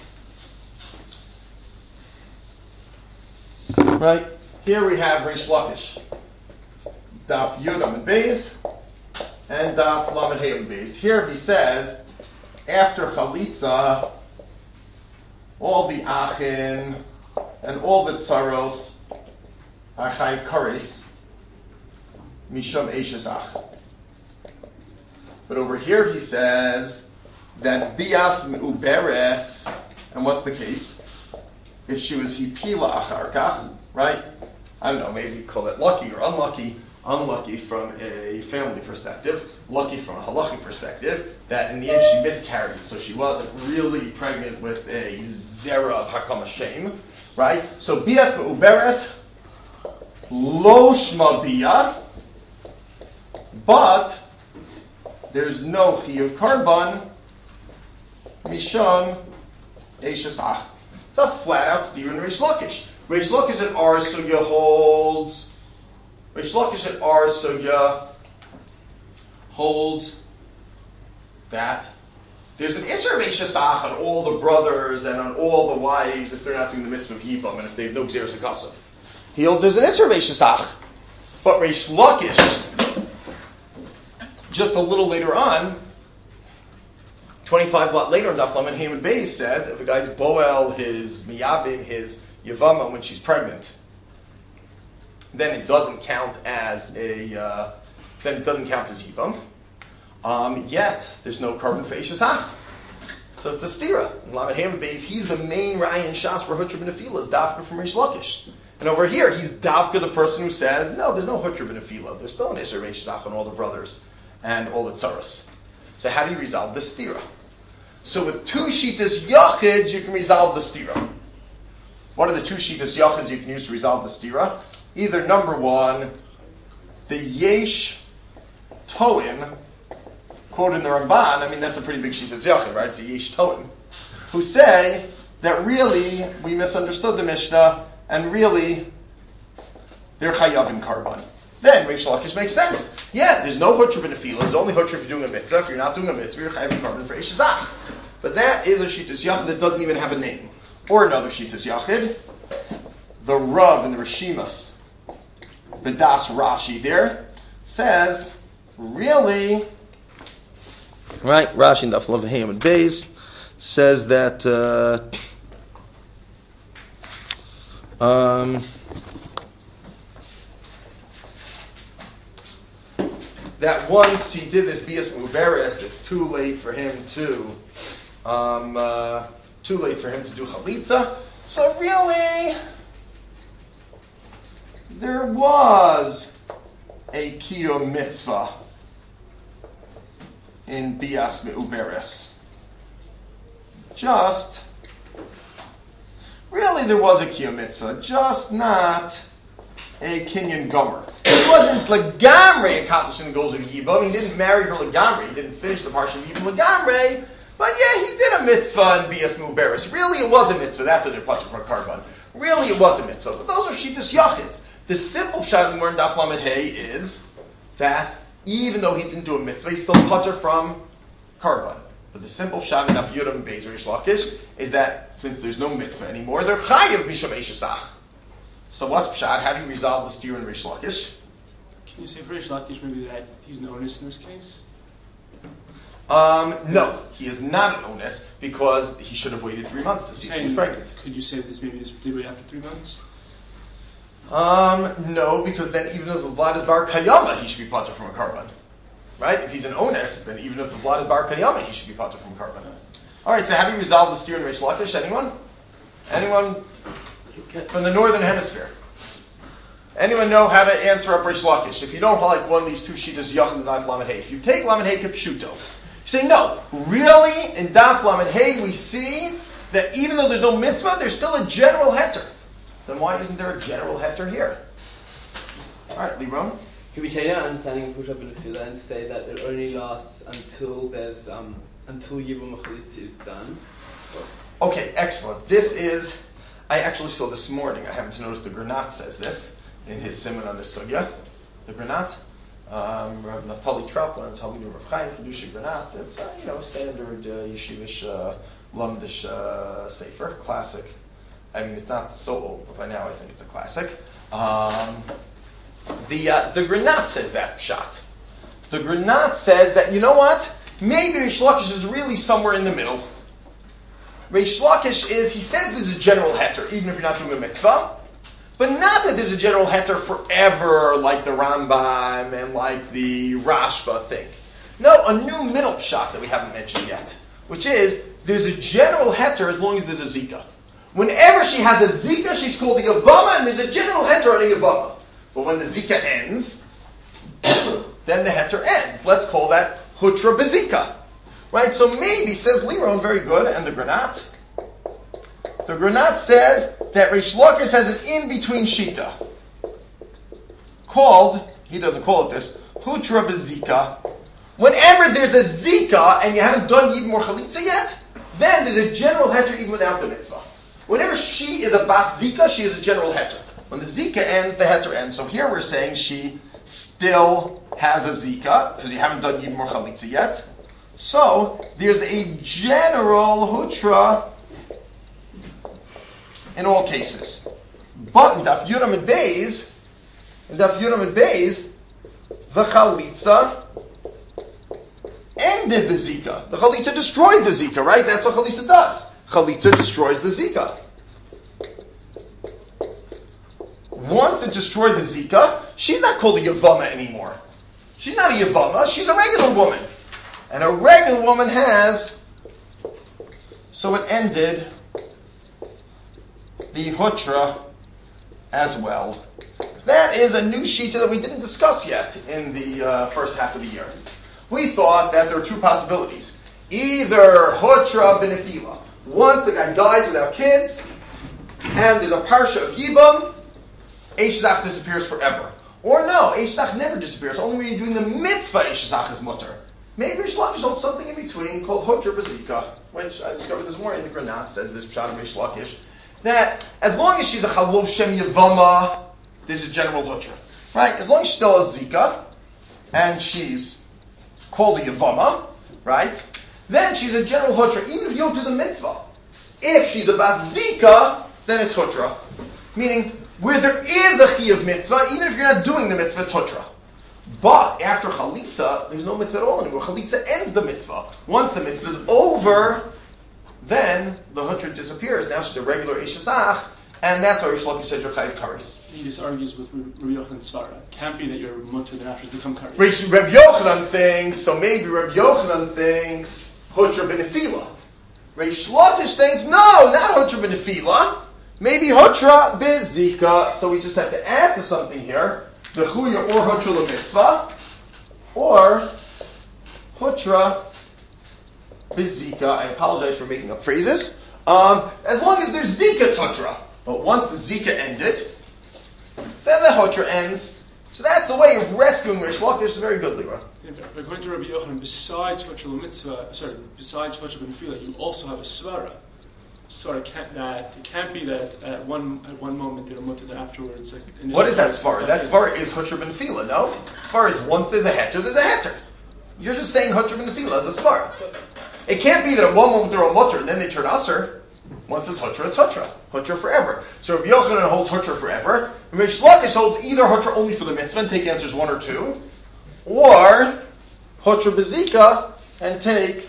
S1: Right? Here we have Reish Lakish. Daf Yudam and Beis, and Daf Lamed Hey and Beis. Here he says, after Chalitza, all the Achin and all the Tzaros are Chayiv Kares, Mishum Eishes Ach. But over here he says that Bias Me'uberes, and what's the case? If she was Hipila Achar Kach, right? I don't know, maybe you call it lucky or unlucky. Unlucky from a family perspective, lucky from a halachic perspective, that in the end she miscarried, so she wasn't really pregnant with a zera of hakam Hashem, right? So bias me'uberes, lo shma bia, but there's no chiyuv karban, misham eishasach. It's a flat-out steer in Reish Lakish. Reish Lakish at our sugya holds. Reish Lakish at our sugya holds that there's an Isser of Eishasach on all the brothers and on all the wives if they're not doing the mitzvah of Yibam and if they have no Gzeres HaKasav. He holds there's an Isser of Eishasach. But Reish Lakish, just a little later on, twenty-five blot later on Daf Lamed Hey and Beis says if a guy's boel his miyabim, his yavama when she's pregnant, then it doesn't count as a uh, then it doesn't count as yibam. Um, yet there's no carbon for Eishasach. So it's a stira. In Lamed Hey and Beis, he's the main Ryan Shas for Hutra B'Nefila, is Dafka from Reish Lakish. And over here, he's Dafka, the person who says, no, there's no Hutra B'Nefila. There's still an Isser Eishasach on all the brothers and all the tzaras. So how do you resolve the stira? So with two shitas yachids, you can resolve the stira. What are the two shitas yachids you can use to resolve the stira? Either number one, the yesh toim, quote in the Ramban, I mean that's a pretty big shitas yachid, right? It's a yesh toim, who say that really we misunderstood the Mishnah and really they're chayav in karban. Then Reish Lakish makes sense. Yeah, there's no hutra b'nefila. There's only hutra if you're doing a mitzvah. If you're not doing a mitzvah, you're chayav in karban for Eishasach. But that is a shitas yachid that doesn't even have a name. Or another shitas yachid, the Rav in the Rishimas, the Das Rashi there, says, really, right, Rashi in Daf Lamed Hey and Beis says that, uh, um, that once he did this bias muberes, it's too late for him to, um, uh, too late for him to do chalitza. So really, there was a kiyum mitzvah in bias muberes. Just, really there was a kiyum mitzvah, just not a kinyan gomer. He wasn't legamre accomplishing the goals of Yibam. He didn't marry her legamre. He didn't finish the parsha of Yibam legamre. But yeah, he did a mitzvah in Bias Muberes. Really, it was a mitzvah. That's what they're punching for a carbon. Really, it was a mitzvah. But those are shitas yachids. The simple pshat in the Gemara in Daf Lamed Hey is that even though he didn't do a mitzvah, he's still putter from carbon. But the simple pshat in Daf Yudam and Beis Reish Lakish is that since there's no mitzvah anymore, they're chayiv misham eishasach. So what's pshat? How do you resolve the steer in Reish Lakish?
S2: Can you say for Reish Lakish maybe that he's an onus in this case?
S1: Um, no, he is not an onus because he should have waited three months to see if she was pregnant.
S2: Could you say this maybe this did wait after three months?
S1: Um, no, because then even if the vlad is bar kayama, he should be pater from a carbon. Right? If he's an onus, then even if the vlad is bar kayama, he should be pater from a carbon. All right, so how do you resolve the steer in Reish Lakish? Anyone? Anyone from the northern hemisphere? Anyone know how to answer up Reish Lakish? If you don't like one of these two shitas, Yachid and Daf Lamed Hey. If you take Lamed Hey Kipshuto, you say, no, really, in Daf Lamed Hey we see that even though there's no mitzvah, there's still a general heter. Then why isn't there a general heter here? right, Liron.
S4: Can we change our understanding of Hutra Benefila and say that it only lasts until there's um until Yibum Chalitza is done?
S1: Okay, excellent. This is, I actually saw this morning, I happen to notice the Granat says this in his simon on this sugya. The Granat, um, Rav Naftali Trautman and Talmud Rav Chaim Kedusha Granat. It's uh, you know standard uh, yeshivish uh, lumdish uh, sefer, classic. I mean, it's not so old, but by now I think it's a classic. Um, the uh, the Granat says that shot. The Granat says that, you know what? Maybe Reish Lakish is really somewhere in the middle. Reish Lakish is, he says there's a general heter, even if you're not doing a mitzvah, but not that there's a general heter forever, like the Rambam and like the Rashba think. No, a new middle shot that we haven't mentioned yet, which is, there's a general heter as long as there's a zika. Whenever she has a zika, she's called a yavama, and there's a general heter on a yavama. But when the zika ends, then the heter ends. Let's call that hutra bezika. Right? So maybe, says Liron, very good, and the Granat. The Granat says that Reish Lakish has an in-between shita called, he doesn't call it this, hutra bezika. Whenever there's a zika and you haven't done yibum or chalitza yet, then there's a general heter even without the mitzvah. Whenever she is a bas zika, she is a general heter. When the zika ends, the heter ends. So here we're saying she still has a zika, because you haven't done yibum or chalitza yet. So there's a general hutra in all cases. But in Daf Yudam and Beis, in Daf Yudam and Beis, the chalitza ended the zika. The chalitza destroyed the zika, right? That's what chalitza does. Chalitza destroys the zika. Once it destroyed the zika, she's not called a yavama anymore. She's not a yavama, she's a regular woman. And a regular woman has, so it ended the hutra as well. That is a new shita that we didn't discuss yet in the uh, first half of the year. We thought that there were two possibilities. Either hutra benefila. Once the guy dies without kids, and there's a parsha of Yibam, Eishzach disappears forever. Or no, Eishzach never disappears. Only when you're doing the mitzvah, Eishzach is mutter. Maybe Reish Lakish holds something in between called Hutra Bezika, which I discovered this morning. The Granat says this pshat of Reish Lakish, that as long as she's a Chalov Shem Yavama, there's a general Hutra. Right? As long as she still has Zika, and she's called a Yavama, right? Then she's a general Hutra, even if you don't do the mitzvah. If she's a Bas Zika, then it's Hutra. Meaning, where there is a Chiyuv mitzvah, even if you're not doing the mitzvah, it's Hutra. But after Chalitza, there's no mitzvah at all anymore. Chalitza ends the mitzvah. Once the mitzvah is over, then the Hutra disappears. Now she's a regular Eishasach, and that's why Reish Lakish said you're Chayiv Karis.
S2: He just argues with Rabbi Yochanan Svara. It can't be that you're mutter then after it's become Karis.
S1: Rabbi Yochanan thinks, so maybe Rabbi Yochanan thinks Hutra Benefila. Reish Lakish thinks, no, not Hutra Benefila. Maybe Hutra Bezika. So we just have to add to something here. The Chuya or Hutra Mitzvah, or Hutra Bezika. I apologize for making up phrases. Um, as long as there's Zika, it's Hutra. But once the Zika ended, then the Hutra ends. So that's a way of rescuing Reish Lakish. It's very good, Leroy.
S2: Yeah, according to Rabbi Yochanan, besides Hutra Mitzvah, sorry, besides Hutra Benefila, you also have a Svara. So it can't that it can't be that at one at one moment they're mutter, then afterwards. Like,
S1: what is that svara? That svara is hutra benefila. No, svara is once there's a heter, there's a heter. You're just saying hutra benefila as a svara. It can't be that at one moment they're a mutter and then they turn usher. Once it's hutra, it's hutra, hutra forever. So Rabbi Yochanan holds hutra forever. And Reish Lakish holds either hutra only for the mitzvah and take answers one or two, or hutra bezika and take.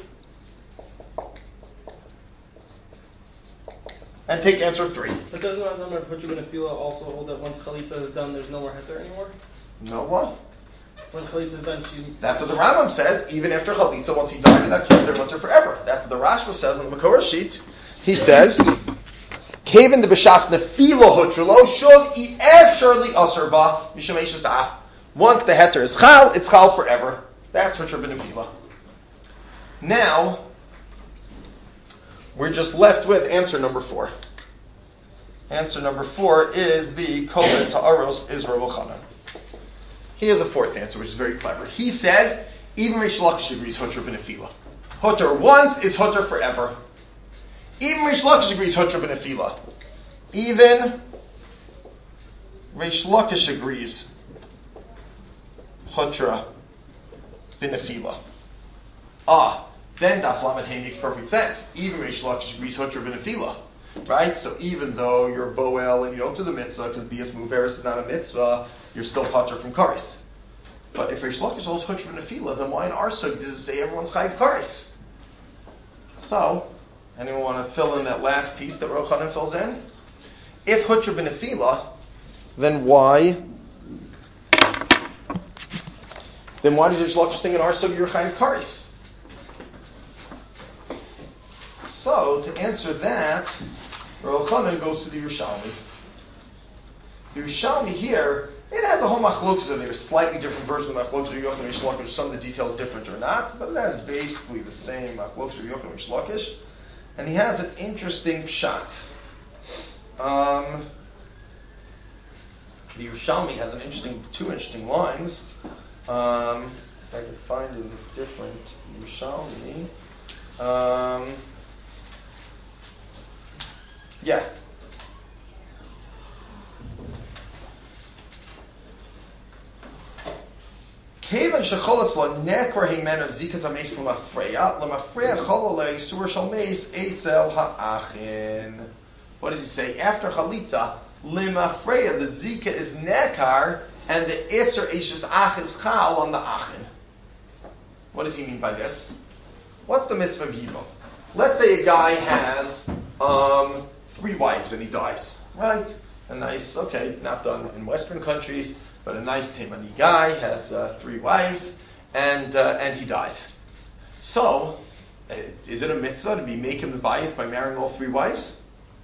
S1: And take answer three.
S4: But doesn't that number of Hutra Benefila also hold that once Chalitza is done, there's no more Heter anymore?
S1: No what?
S4: When Chalitza is done, she...
S1: That's what the Rambam says, even after Chalitza, once he died in that kid, they're mutter forever. That's what the Rashba says on the Makor sheet. He says, Kaven the B'shas Nefila Hutralo, Shuv I Efshar Li Asar Ba, Misham Eishas Ah. Once the Heter is Chal, it's Chal forever. That's Hutra Benefila. Now, we're just left with answer number four. Answer number four is the Kovetz Ha'aros is Rav Elchanan. He has a fourth answer, which is very clever. He says, even Reish Lakish agrees Hutter b'nefila. Hutter once is Hutter forever. Even Reish Lakish agrees Hutter b'nefila. Even Reish Lakish agrees Hutter b'nefila. Ah, then Daf Lamed Hey makes perfect sense. Even Reish Lakish agrees Hutter b'nefila. Right? So even though you're Boel and you don't do the mitzvah, because Bias Muveris is not a mitzvah, you're still Hutter from Karis. But if Reish Lakish holds Hutter b'nefila, then why in our sugya does it say everyone's Chayiv Karis? So, anyone want to fill in that last piece that Rav Chanan fills in? If Hutter b'nefila, then why? Then why does Reish Lakish think in our sugya you're Chayiv Karis? So, to answer that, Rav Chanan goes to the Yerushalmi. The Yerushalmi here, it has a whole machlokes in there, a slightly different version of machlokes of Yochanan and Reish Lakish. Some of the details different or not, but it has basically the same machlokes of Yochanan and Reish Lakish. And he has an interesting pshat. Um, the Yerushalmi has an interesting, two interesting lines. Um, if I can find in this different Yerushalmi. Um, yeah. Kevan shecholatz lo nekor heimenu zikas hameis l'mafreya l'mafreya cholo le'isur shal meis eitzel ha'achin. What does he say? After chalitza, l'mafreya, the zika is nekar, and the iser eishes ach is chal on the achin. What does he mean by this? What's the mitzvah of yibum? Let's say a guy has um, three wives and he dies, right? A nice, okay, not done in Western countries, but a nice Temani guy has uh, three wives, and uh, and he dies. So, uh, is it a mitzvah to be make him the bias by marrying all three wives?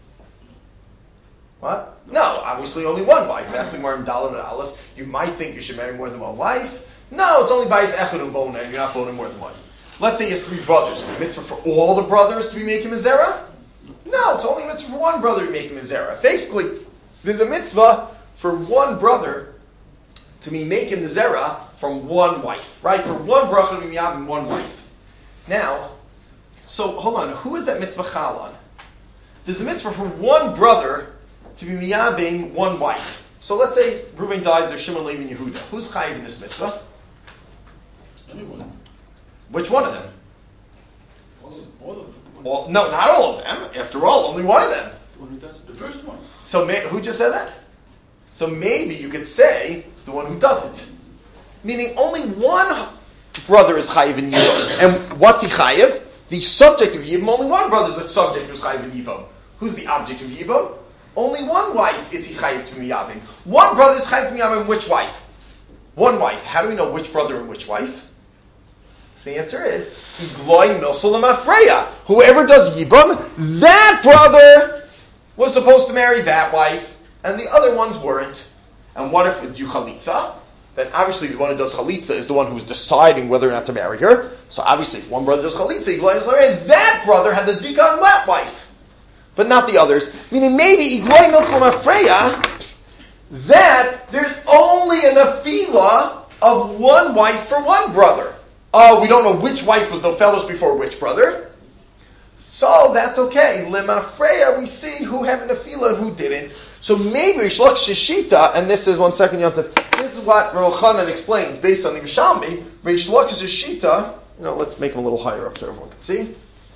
S1: What? No, obviously only one wife. That's the Gemara in Daled and Aleph. You might think you should marry more than one wife. No, it's only bias echad and bona, and you're not voting more than one. Let's say he has three brothers. Is it a mitzvah for all the brothers to be making a zera? No, it's only a mitzvah for one brother to make him a zera. Basically, there's a mitzvah for one brother to be making the zera from one wife, right? For one bracha to be miyab and one wife. Now, so hold on, who is that mitzvah chal on? There's a mitzvah for one brother to be miyabbing one wife. So let's say Reuven dies, there's Shimon, Levi, and Yehuda. Who's chayiv in this mitzvah?
S2: Anyone.
S1: Which one of them?
S2: All, all of them.
S1: All, no, not all of them. After all, only one of them.
S2: The one who does it. The first one.
S1: So may, who just said that? So maybe you could say the one who doesn't. Meaning only one brother is chayiv in Yivom. And what's he chayiv? The subject of Yivom, only one brother is the subject who's chayiv in Yivom. Who's the object of Yivom? Only one wife is he chayiv to miyabim. One brother is chayiv to miyabim, which wife? One wife. How do we know which brother and which wife? So the answer is, Igloi Milsalam Afreya. Whoever does Yibam, that brother was supposed to marry that wife, and the other ones weren't. And what if you chalitza? Then obviously the one who does chalitza is the one who's deciding whether or not to marry her. So obviously if one brother does chalitza, Igloi Milsalam, that brother had the zika on that wife, but not the others. Meaning maybe Igloi Milsalam Afreya, that there's only an afila of one wife for one brother. Oh, we don't know which wife was Nophelos before which brother. So that's okay. Lemafreya, we see who had an afila and who didn't. So maybe Reish Lakish shita, and this is one second, you have to. This is what Rav Chanan explains based on the Yerushalmi. Reish Lakish shita. You know, let's make him a little higher up so everyone can see.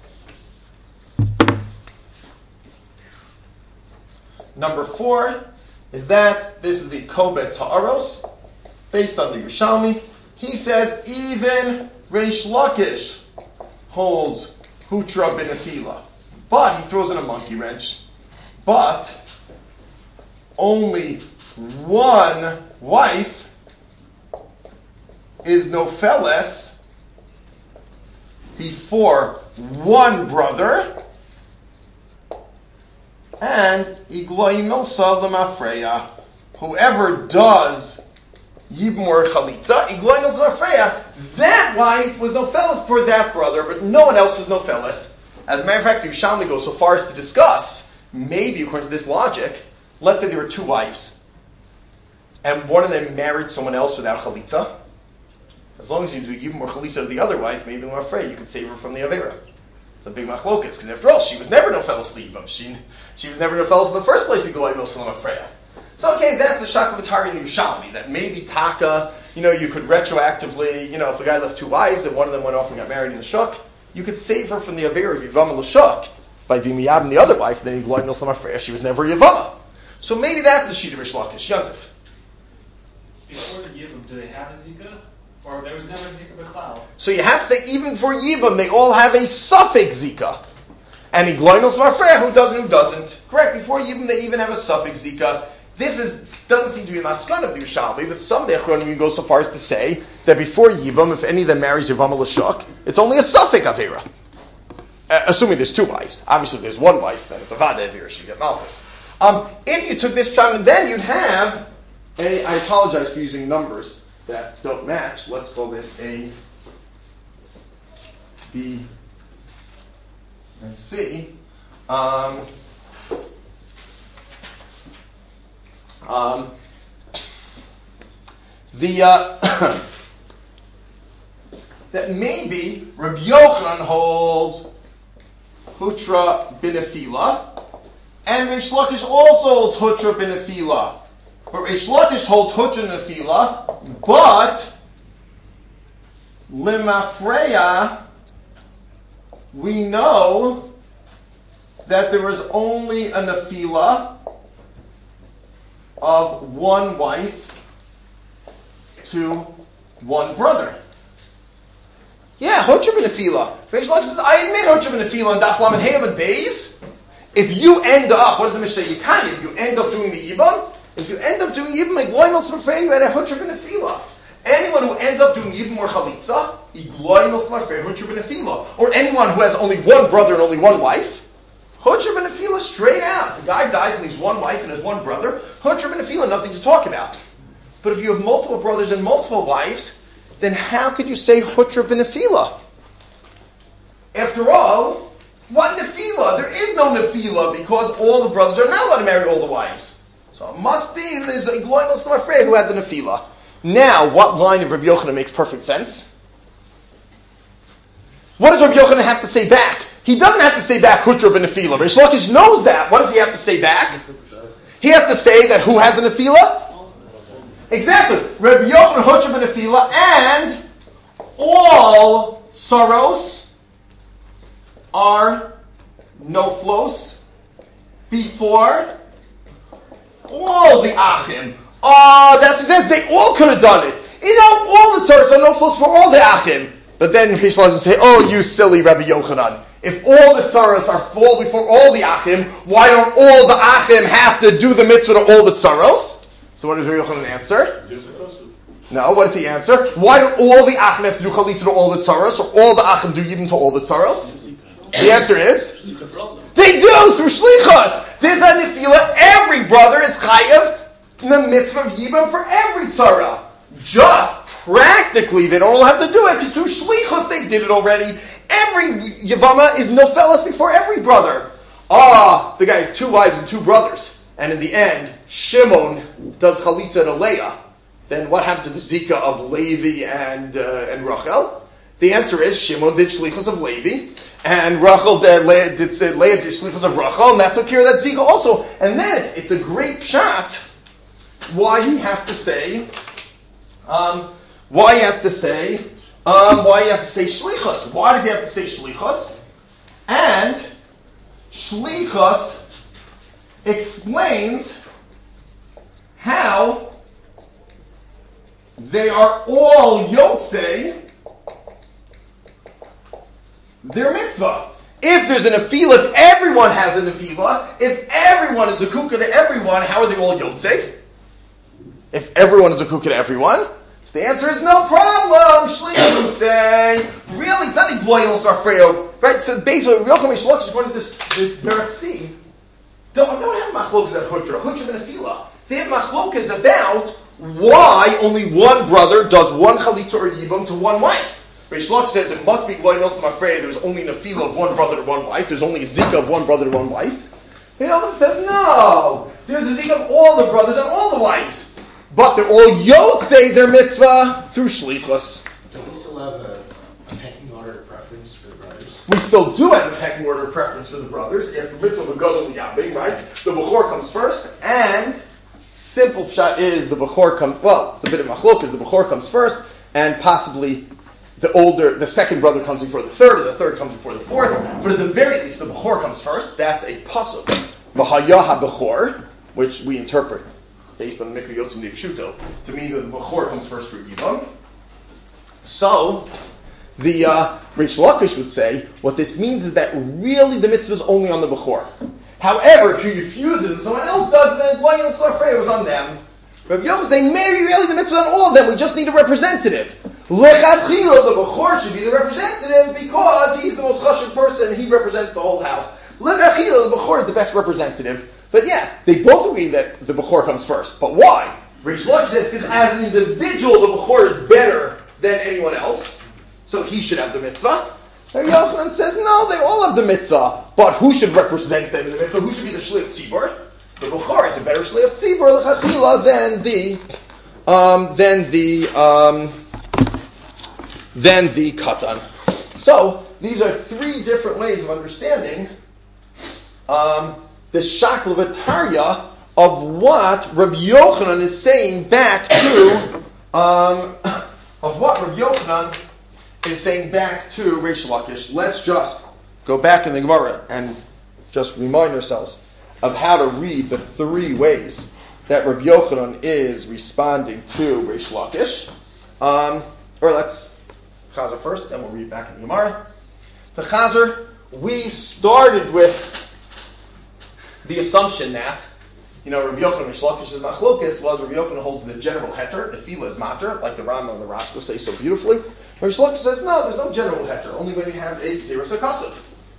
S1: Number four is that this is the Kobetz Ha'aros based on the Yerushalmi. He says even Reish Lakish holds Hutra b'nefila. But he throws in a monkey wrench. But only one wife is Nopheles before one brother. And Igloi Milsa Lemafreya. Whoever does Yibmor Chalitza, Igloi Milsa Lemafreya, that wife was Nopheles for that brother, but no one else was Nopheles. As a matter of fact, the Yerushalmi goes so far as to discuss, maybe according to this logic, let's say there were two wives. and one of them married someone else without chalitza, as long as you do Yibam or chalitza to the other wife, maybe I'm afraid you could save her from the Avera. It's a big machlokas, because after all, she was never no fellow Yibam. She, she was never no fellow in the first place in Galay Milsalam Afreya. So, okay, that's a Shakavatari and Yerushalmi, that maybe Taka, you know, you could retroactively, you know, if a guy left two wives and one of them went off and got married in the Shuk, you could save her from the Avera of Yivama L'Shuk by being Miyab and the other wife, and then Galay Milsalam Afreya, she was never Yivama. So maybe that's the Shita Rish Lakish, Yantif.
S3: Before the Yibam, do they have a Zika? Or there was never a Zika B'chlal?
S1: So you have to say, even for Yibam, they all have a suffix Zika. And Galay Milsalam Afreya, who doesn't, who doesn't. Correct, before Yibam, they even have a suffix Zika. This is doesn't seem to be a maskan of the Yerushalmi, but some of the Achronim go so far as to say that before Yivam, if any of them marries Yivama L'Shuk, it's only a suffix Avera. Uh, assuming there's two wives. Obviously, if there's one wife, then it's a Vada Avera, she get Malchus. Um, if you took this time, then you'd have a, I apologize for using numbers that don't match. Let's call this A, B, and C. Um, Um, the uh, that maybe Rabbi Yochanan holds Hutra Binafila, and Reish Lakish also holds Hutra Binafila. But Reish Lakish holds Hutra Binafila, but Limafreya, we know that there was only a Nafila of one wife to one brother. Yeah, Hotra B'Nefila. Reish Lakish says, I admit Hotra B'Nefila and Daf Lamed Hey and Beis. If you end up, what does the Mishnah say? You can't. If you end up doing the Yibam, if you end up doing Yibam, like Gloy Milsam Afreya, you had a Hotra B'Nefila. Anyone who ends up doing Yibam or Chalitza, Gloy Milsam Afreya, Hotra B'Nefila. Or anyone who has only one brother and only one wife, Hotra B'Nefila straight out. If a guy dies and leaves one wife and has one brother, Hotra B'Nefila, nothing to talk about. But if you have multiple brothers and multiple wives, then how could you say Hotra B'Nefila? After all, what Nefila? There is no Nefila because all the brothers are not allowed to marry all the wives. So it must be there's a Gloy Milsam Afreya who had the Nefila. Now, what line of Rabbi Yochanan makes perfect sense? What does Rabbi Yochanan have to say back? He doesn't have to say back Hutra B'Nefila. Reish Lakish knows that. What does he have to say back? He has to say that who has a Nefila? Exactly. Rabbi Yochanan Hutra B'Nefila and all Saros are Noflos before all the Achim. Oh, that's what it says. They all could have done it. You know, all the Saros are Noflos for all the Achim. But then Reish Lakish say, oh, you silly Rabbi Yochanan. If all the tzaros are full before all the achim, why don't all the achim have to do the mitzvah to all the tzaros? So what does Rabbi Yochanan answer? No, what does he answer? Why don't all the achim have to do chalitza to all the tzaros, or all the achim do yibam to all the tzaros? The answer is they do through shlichus. There's a nefila. Every brother is chayav in the mitzvah of yibam for every tzara. Just practically, they don't all have to do it because through shlichus they did it already. Every Yavama is nofelas before every brother. Ah, the guy has two wives and two brothers. And in the end, Shimon does chalitza to Leah. Then what happened to the Zika of Levi and uh, and Rachel? The answer is Shimon did shlichus of Levi. And Rachel did, Leah did, say, Leah did shlichus of Rachel. And that took care of that Zika also. And then it's, it's a great shot why he has to say, um, why he has to say, Um, why he has to say shlichus? Why does he have to say shlichus? And shlichus explains how they are all yotzei their mitzvah. If there's an nefila, if everyone has a nefila, if everyone is a kuka to everyone, how are they all yotzei? If everyone is a kuka to everyone, the answer is no problem. Shlichus say, really, it's not a gloy milsam, right? So basically, Yochanan Reish Lakish is one of this this Merach C. Don't don't have machlokas at Hutra, Hutra B'Nefila. They have machlokas about why only one brother does one chalitza or yibam to one wife. Reish Lakish says it must be gloy milsam. There's only a nefila of one brother to one wife. There's only a zika of one brother to one wife. Yochanan says no. There's a zika of all the brothers and all the wives. but they're all yotzei their mitzvah through shlichus.
S5: Don't we still have a, a pecking order of preference for the brothers?
S1: We still do have a pecking order of preference for the brothers. If the mitzvah of gadol yabing, right? The bechor comes first, and simple pshat is the bechor comes. Well, it's a bit of machlokas. The bechor comes first, and possibly the older, the second brother comes before the third, or the third comes before the fourth. But at the very least, the bechor comes first. That's a pasuk, v'hayah bechor, which we interpret based on the Mikra Yotzim de Pshuto to mean that the bechor comes first for Yibam. So, the uh, Reish Lakish would say, what this means is that really the mitzvah is only on the Bechor. However, if you refuse it and someone else does it, then Blaine and Slafrei was on them. Rabbi Yom is saying, maybe really the mitzvah is on all of them, we just need a representative. Lechatchila, the Bechor should be the representative because he's the most chashuv person and he represents the whole house. Lechatchila, the Bechor is the best representative. But yeah, they both agree that the Bechor comes first. But why? Reish Lakish says, because as an individual, the Bechor is better than anyone else, so he should have the mitzvah. And Yochanan says, no, they all have the mitzvah, but who should represent them in the mitzvah? Who should be the shliach tzibur? The Bechor is a better shliach tzibur l'chachila than the um, than the um, than the katan. So these are three different ways of understanding um, the shaklavataria of what Rabbi Yochanan is saying back to. Um, Of what Rabbi Yochanan is saying back to Reish Lakish. Let's just go back in the Gemara and just remind ourselves of how to read the three ways that Rabbi Yochanan is responding to Reish Lakish. Um, or let's Chazer first, then we'll read back in the Gemara. The Chazer, we started with the assumption that You know, Rabbi Yochanan and Reish Lakish's machlokas was Rabbi Yochanan holds the general heter, the fila is mater, like the Rambam and the Rashba say so beautifully. Reish Lakish says, no, there's no general heter, only when you have a xeris hakasuv.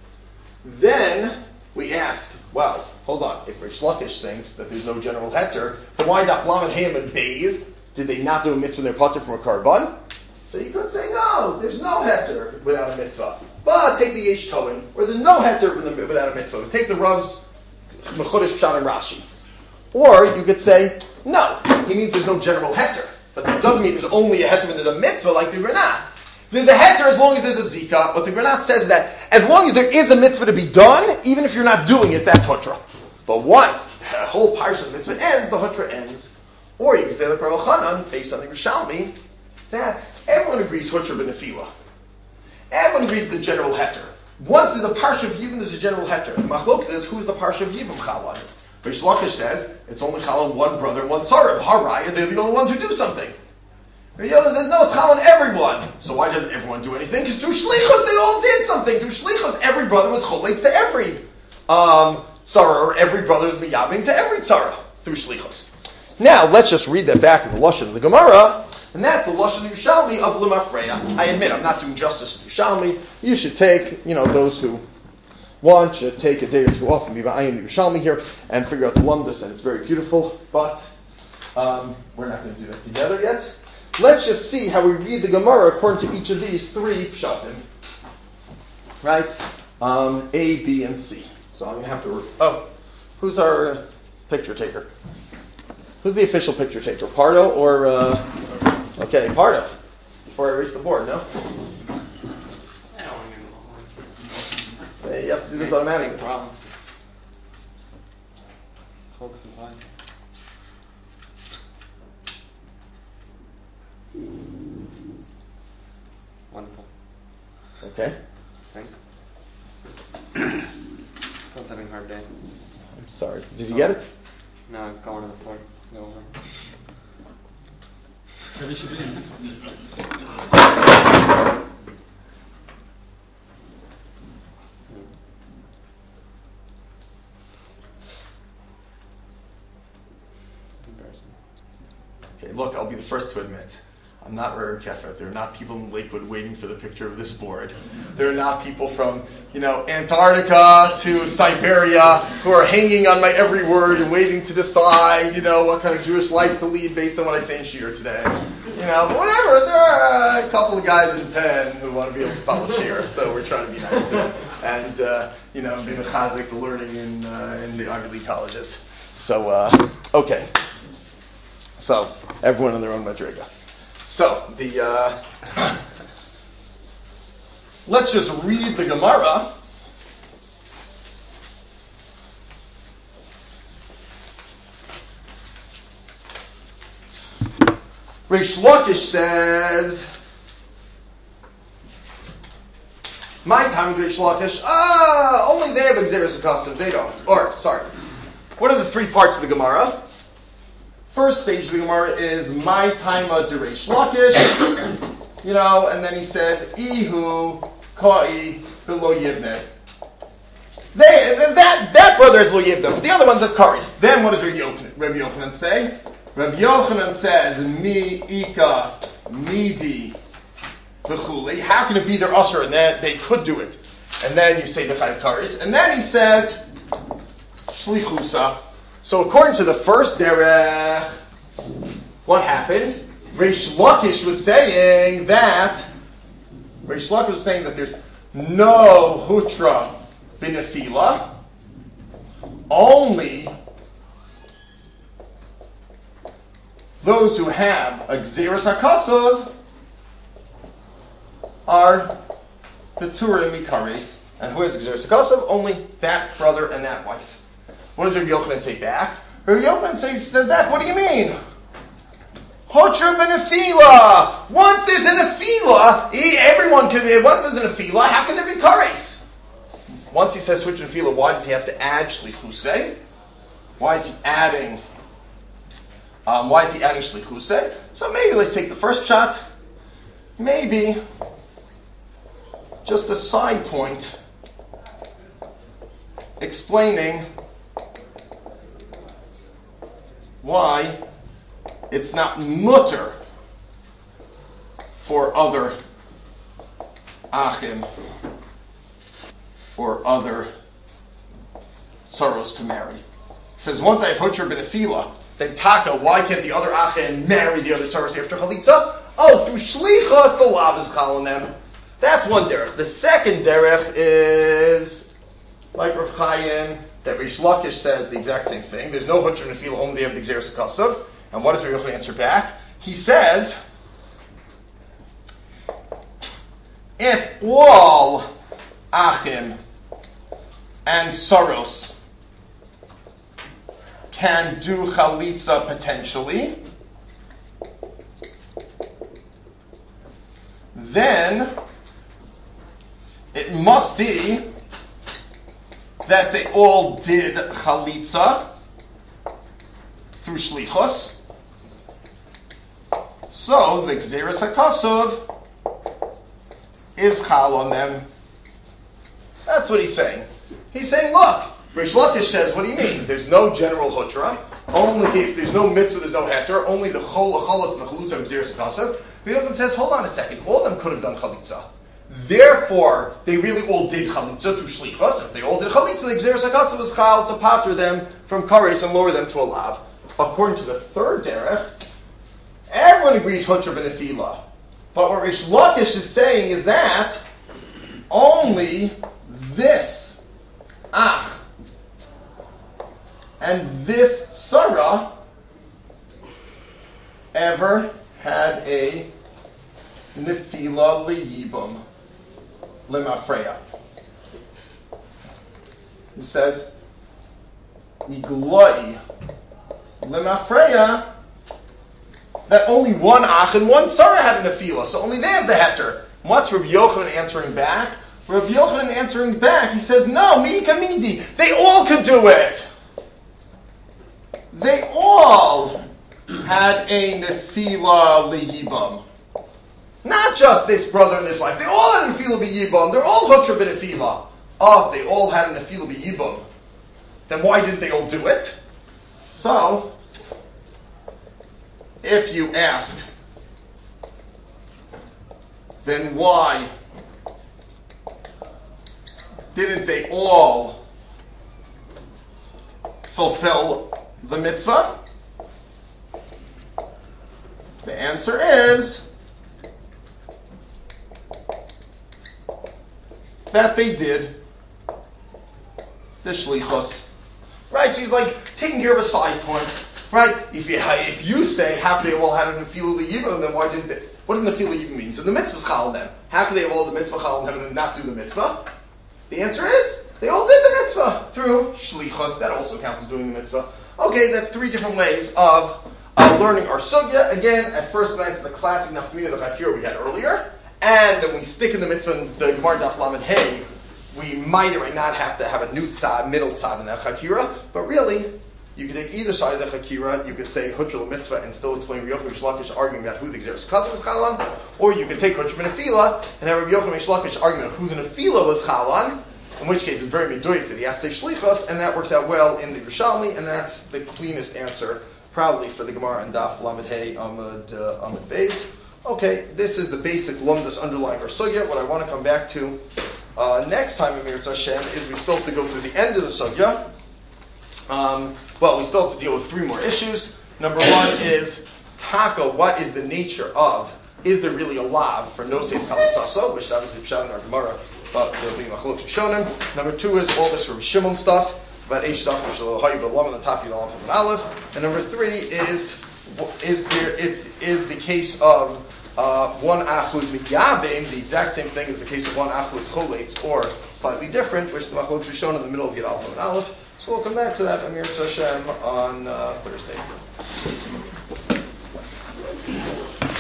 S1: Then we asked, well, hold on, if Reish Lakish thinks that there's no general heter, then why daflam and hayim and beis? Did they not do a mitzvah in their potter from a karban? So you could say, no, there's no heter without a mitzvah. But take the yesh toin, or there's no heter without a mitzvah. Take the Rav's mechudesh pshat and Rashi. Or you could say, no, he means there's no general heter. But that doesn't mean there's only a heter when there's a mitzvah like the Granat. There's a heter as long as there's a zika, but the Granat says that as long as there is a mitzvah to be done, even if you're not doing it, that's hutra. But once the whole parsha of the mitzvah ends, the hutra ends. Or you could say like Rav Chanan, based on the Yerushalmi, that everyone agrees hutra b'nefila. Everyone agrees the general heter. Once there's a parsha of Yibam, there's a general heter. The Machlok says, who's the parsha of Yibam chalon? Reish Lakish says, it's only chal on one brother and one tzara. Haraya, they're the only ones who do something. Rabbi Yoda says, no, it's chal on everyone. So why doesn't everyone do anything? Because through shlichus, they all did something. Through shlichus, every brother was cholates to every um, tzara, or every brother is miyabing to every tzara through shlichus. Now, let's just read that back in the Lashon of the Gemara, and that's the Lashon Yerushalmi of Lemafreya. I admit, I'm not doing justice to Yerushalmi. You should take, you know, those who want should take a day or two off and be ba'ayin the Yerushalmi here and figure out the lumdus, and it's very beautiful, but um, we're not going to do that together yet. Let's just see how we read the Gemara according to each of these three pshatim. Right? Um, A, B, and C. So I'm going to have to... Re- oh, who's our picture taker? Who's the official picture taker? Pardo or... Uh, okay, Pardo. Before I erase the board, no? You have to do this automatically.
S3: Problems. Focus and line. Wonderful.
S1: Okay.
S3: Thank you. I was having a hard day.
S1: I'm sorry. Did you get it?
S3: No, I'm going to the floor. Go on.
S1: Okay, look, I'll be the first to admit, I'm not Rare Kefet. There are not people in Lakewood waiting for the picture of this board. There are not people from, you know, Antarctica to Siberia who are hanging on my every word and waiting to decide, you know, what kind of Jewish life to lead based on what I say in Shir today. You know, but whatever. There are a couple of guys in Penn who want to be able to follow Shir, so we're trying to be nice to them. And, uh, you know, be mechazik the learning in, uh, in the Ivy League colleges. So, uh, okay. So everyone on their own madriga. So the uh, let's just read the Gemara. Reish Lakish says, my time Reish Lakish, ah, only they have Xeris Akasav, they don't. Or, sorry, what are the three parts of the Gemara? First stage of the Gemara is my time of Reish Lakish, you know, and then he says, Ihu Ka'i Below Yivne. They, that, that brother is Lo Yivne, but the other one's at Karis. Then what does Rabbi Yochanan, Rabbi Yochanan say? Rabbi Yochanan says, Mi Ika Midi V'chuli. How can it be their usher? And then they could do it. And then you say the Chayav Karis. And then he says, Shlichusa. So according to the first derech, what happened? Reish Lakish was saying that Reish Lakish was saying that there's no hutra b'nefila, only those who have a Xeris HaKasav are Peturim Mikares. And who has Xeris HaKasav? Only that brother and that wife. What does Rabbi Yochanan say back? Rabbi Yochanan says, says back, what do you mean? Hotra b'nefila. Once there's a nefila, everyone can be, once there's a nefila, how can there be kares? Once he says switch nefila, why does he have to add shlichusei? Why is he adding, um, why is he adding shlichusei? So maybe let's take the first shot. Maybe just a side point explaining why it's not mutter for other achim or other sorrows to marry. It says, once I have hocher b'nefila, then taka, why can't the other achim marry the other sorrows after chalitza? Oh, through shlichus, the lav is chal on them. That's one derech. The second derech is, like Rav Chaim, that Reish Lakish says the exact same thing. There's no hocher b'nefila, only they have the Xeris HaKasav. And what does Rabbi Yochanan answer back? He says, if all achim and soros can do chalitza potentially, then it must be that they all did chalitza through shlichus. So the Xeris HaKasav is chal on them. That's what he's saying. He's saying, look, Reish Lakish says, what do you mean? There's no general hutra. Only if there's no mitzvah, there's no heter. Only the chol, chalatz, and the chalutza of Xeris HaKasav. Rabbi says, hold on a second. All of them could have done chalitza. Therefore, they really all did chalitza through shlichus. If they all did chalitza, the Xeris HaKasav was chal to pater them from kares and lower them to a lav. According to the third derech, everyone agrees hutra b'nefila. But what Reish Lakish is saying is that only this ach and this sarah ever had a nefila liyibum lemafreya. He says, igloi lemafreya, that only one ach and one sarah had a nefila, so only they have the heter. What's Rabbi Yochanan answering back? Rabbi Yochanan answering back, he says, no, mi'ika midi, they all could do it. They all had a nefila liyibam. Not just this brother and this wife, they all had a nefila b'yibam, they're all hutra b'nefila. Oh, if they all had a nefila b'yibam, then why didn't they all do it? So, if you ask, then why didn't they all fulfill the mitzvah? The answer is that they did the shlichus. Right, so he's like taking care of a side point. right? If you if you say how could they have all had a nefila l'yibum, then why didn't they? What does nefila l'yibum mean? So the mitzvah's chal on them. How could they have all the mitzvah chal on them and then not do the mitzvah? The answer is they all did the mitzvah through shlichus. That also counts as doing the mitzvah. Okay, that's three different ways of uh, learning our sugya. Again, at first glance, the classic nafkamina the chakir we had earlier, and then we stick in the mitzvah in the Gemara Daf Lamed Hey. We might or might not have to have a new tzad, middle tzad in that chakira, but really, you could take either side of the chakira. You could say hutra mitzvah and still explain Rabbi Yochanan Reish Lakish arguing about who the Xeris Cousin was chal on, or you could take hutra nefila and have Rabbi Yochanan Reish Lakish arguing about who the nefila was chal on. In which case, it's very meduik that he has to say shlichus, and that works out well in the Yerushalmi, and that's the cleanest answer, probably for the Gemara and Daf Lamed Hey Amud uh, Amud Beis. Okay, this is the basic lumdus underlying our sugya. What I want to come back to uh, next time in Mirz Hashem is we still have to go through the end of the sugya. Um, well, we still have to deal with three more issues. Number one is taka. What is the nature of? Is there really a lav for noses chalitzaso, which obviously we shot in our Gemara, but there'll be machlok shonim. Number two is all this from Shimon stuff about eish stuff, which will hayu b'lam and the tafi b'lam from an aleph. And number three is is there is is the case of uh, one achud miyabein, the exact same thing as the case of one achud cholates, or slightly different, which the machlok is shown in the middle of Yud Aleph and Aleph. So we'll come back to that Amir Hashem on uh, Thursday.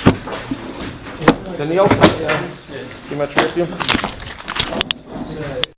S1: Daniel, yeah. You much with you?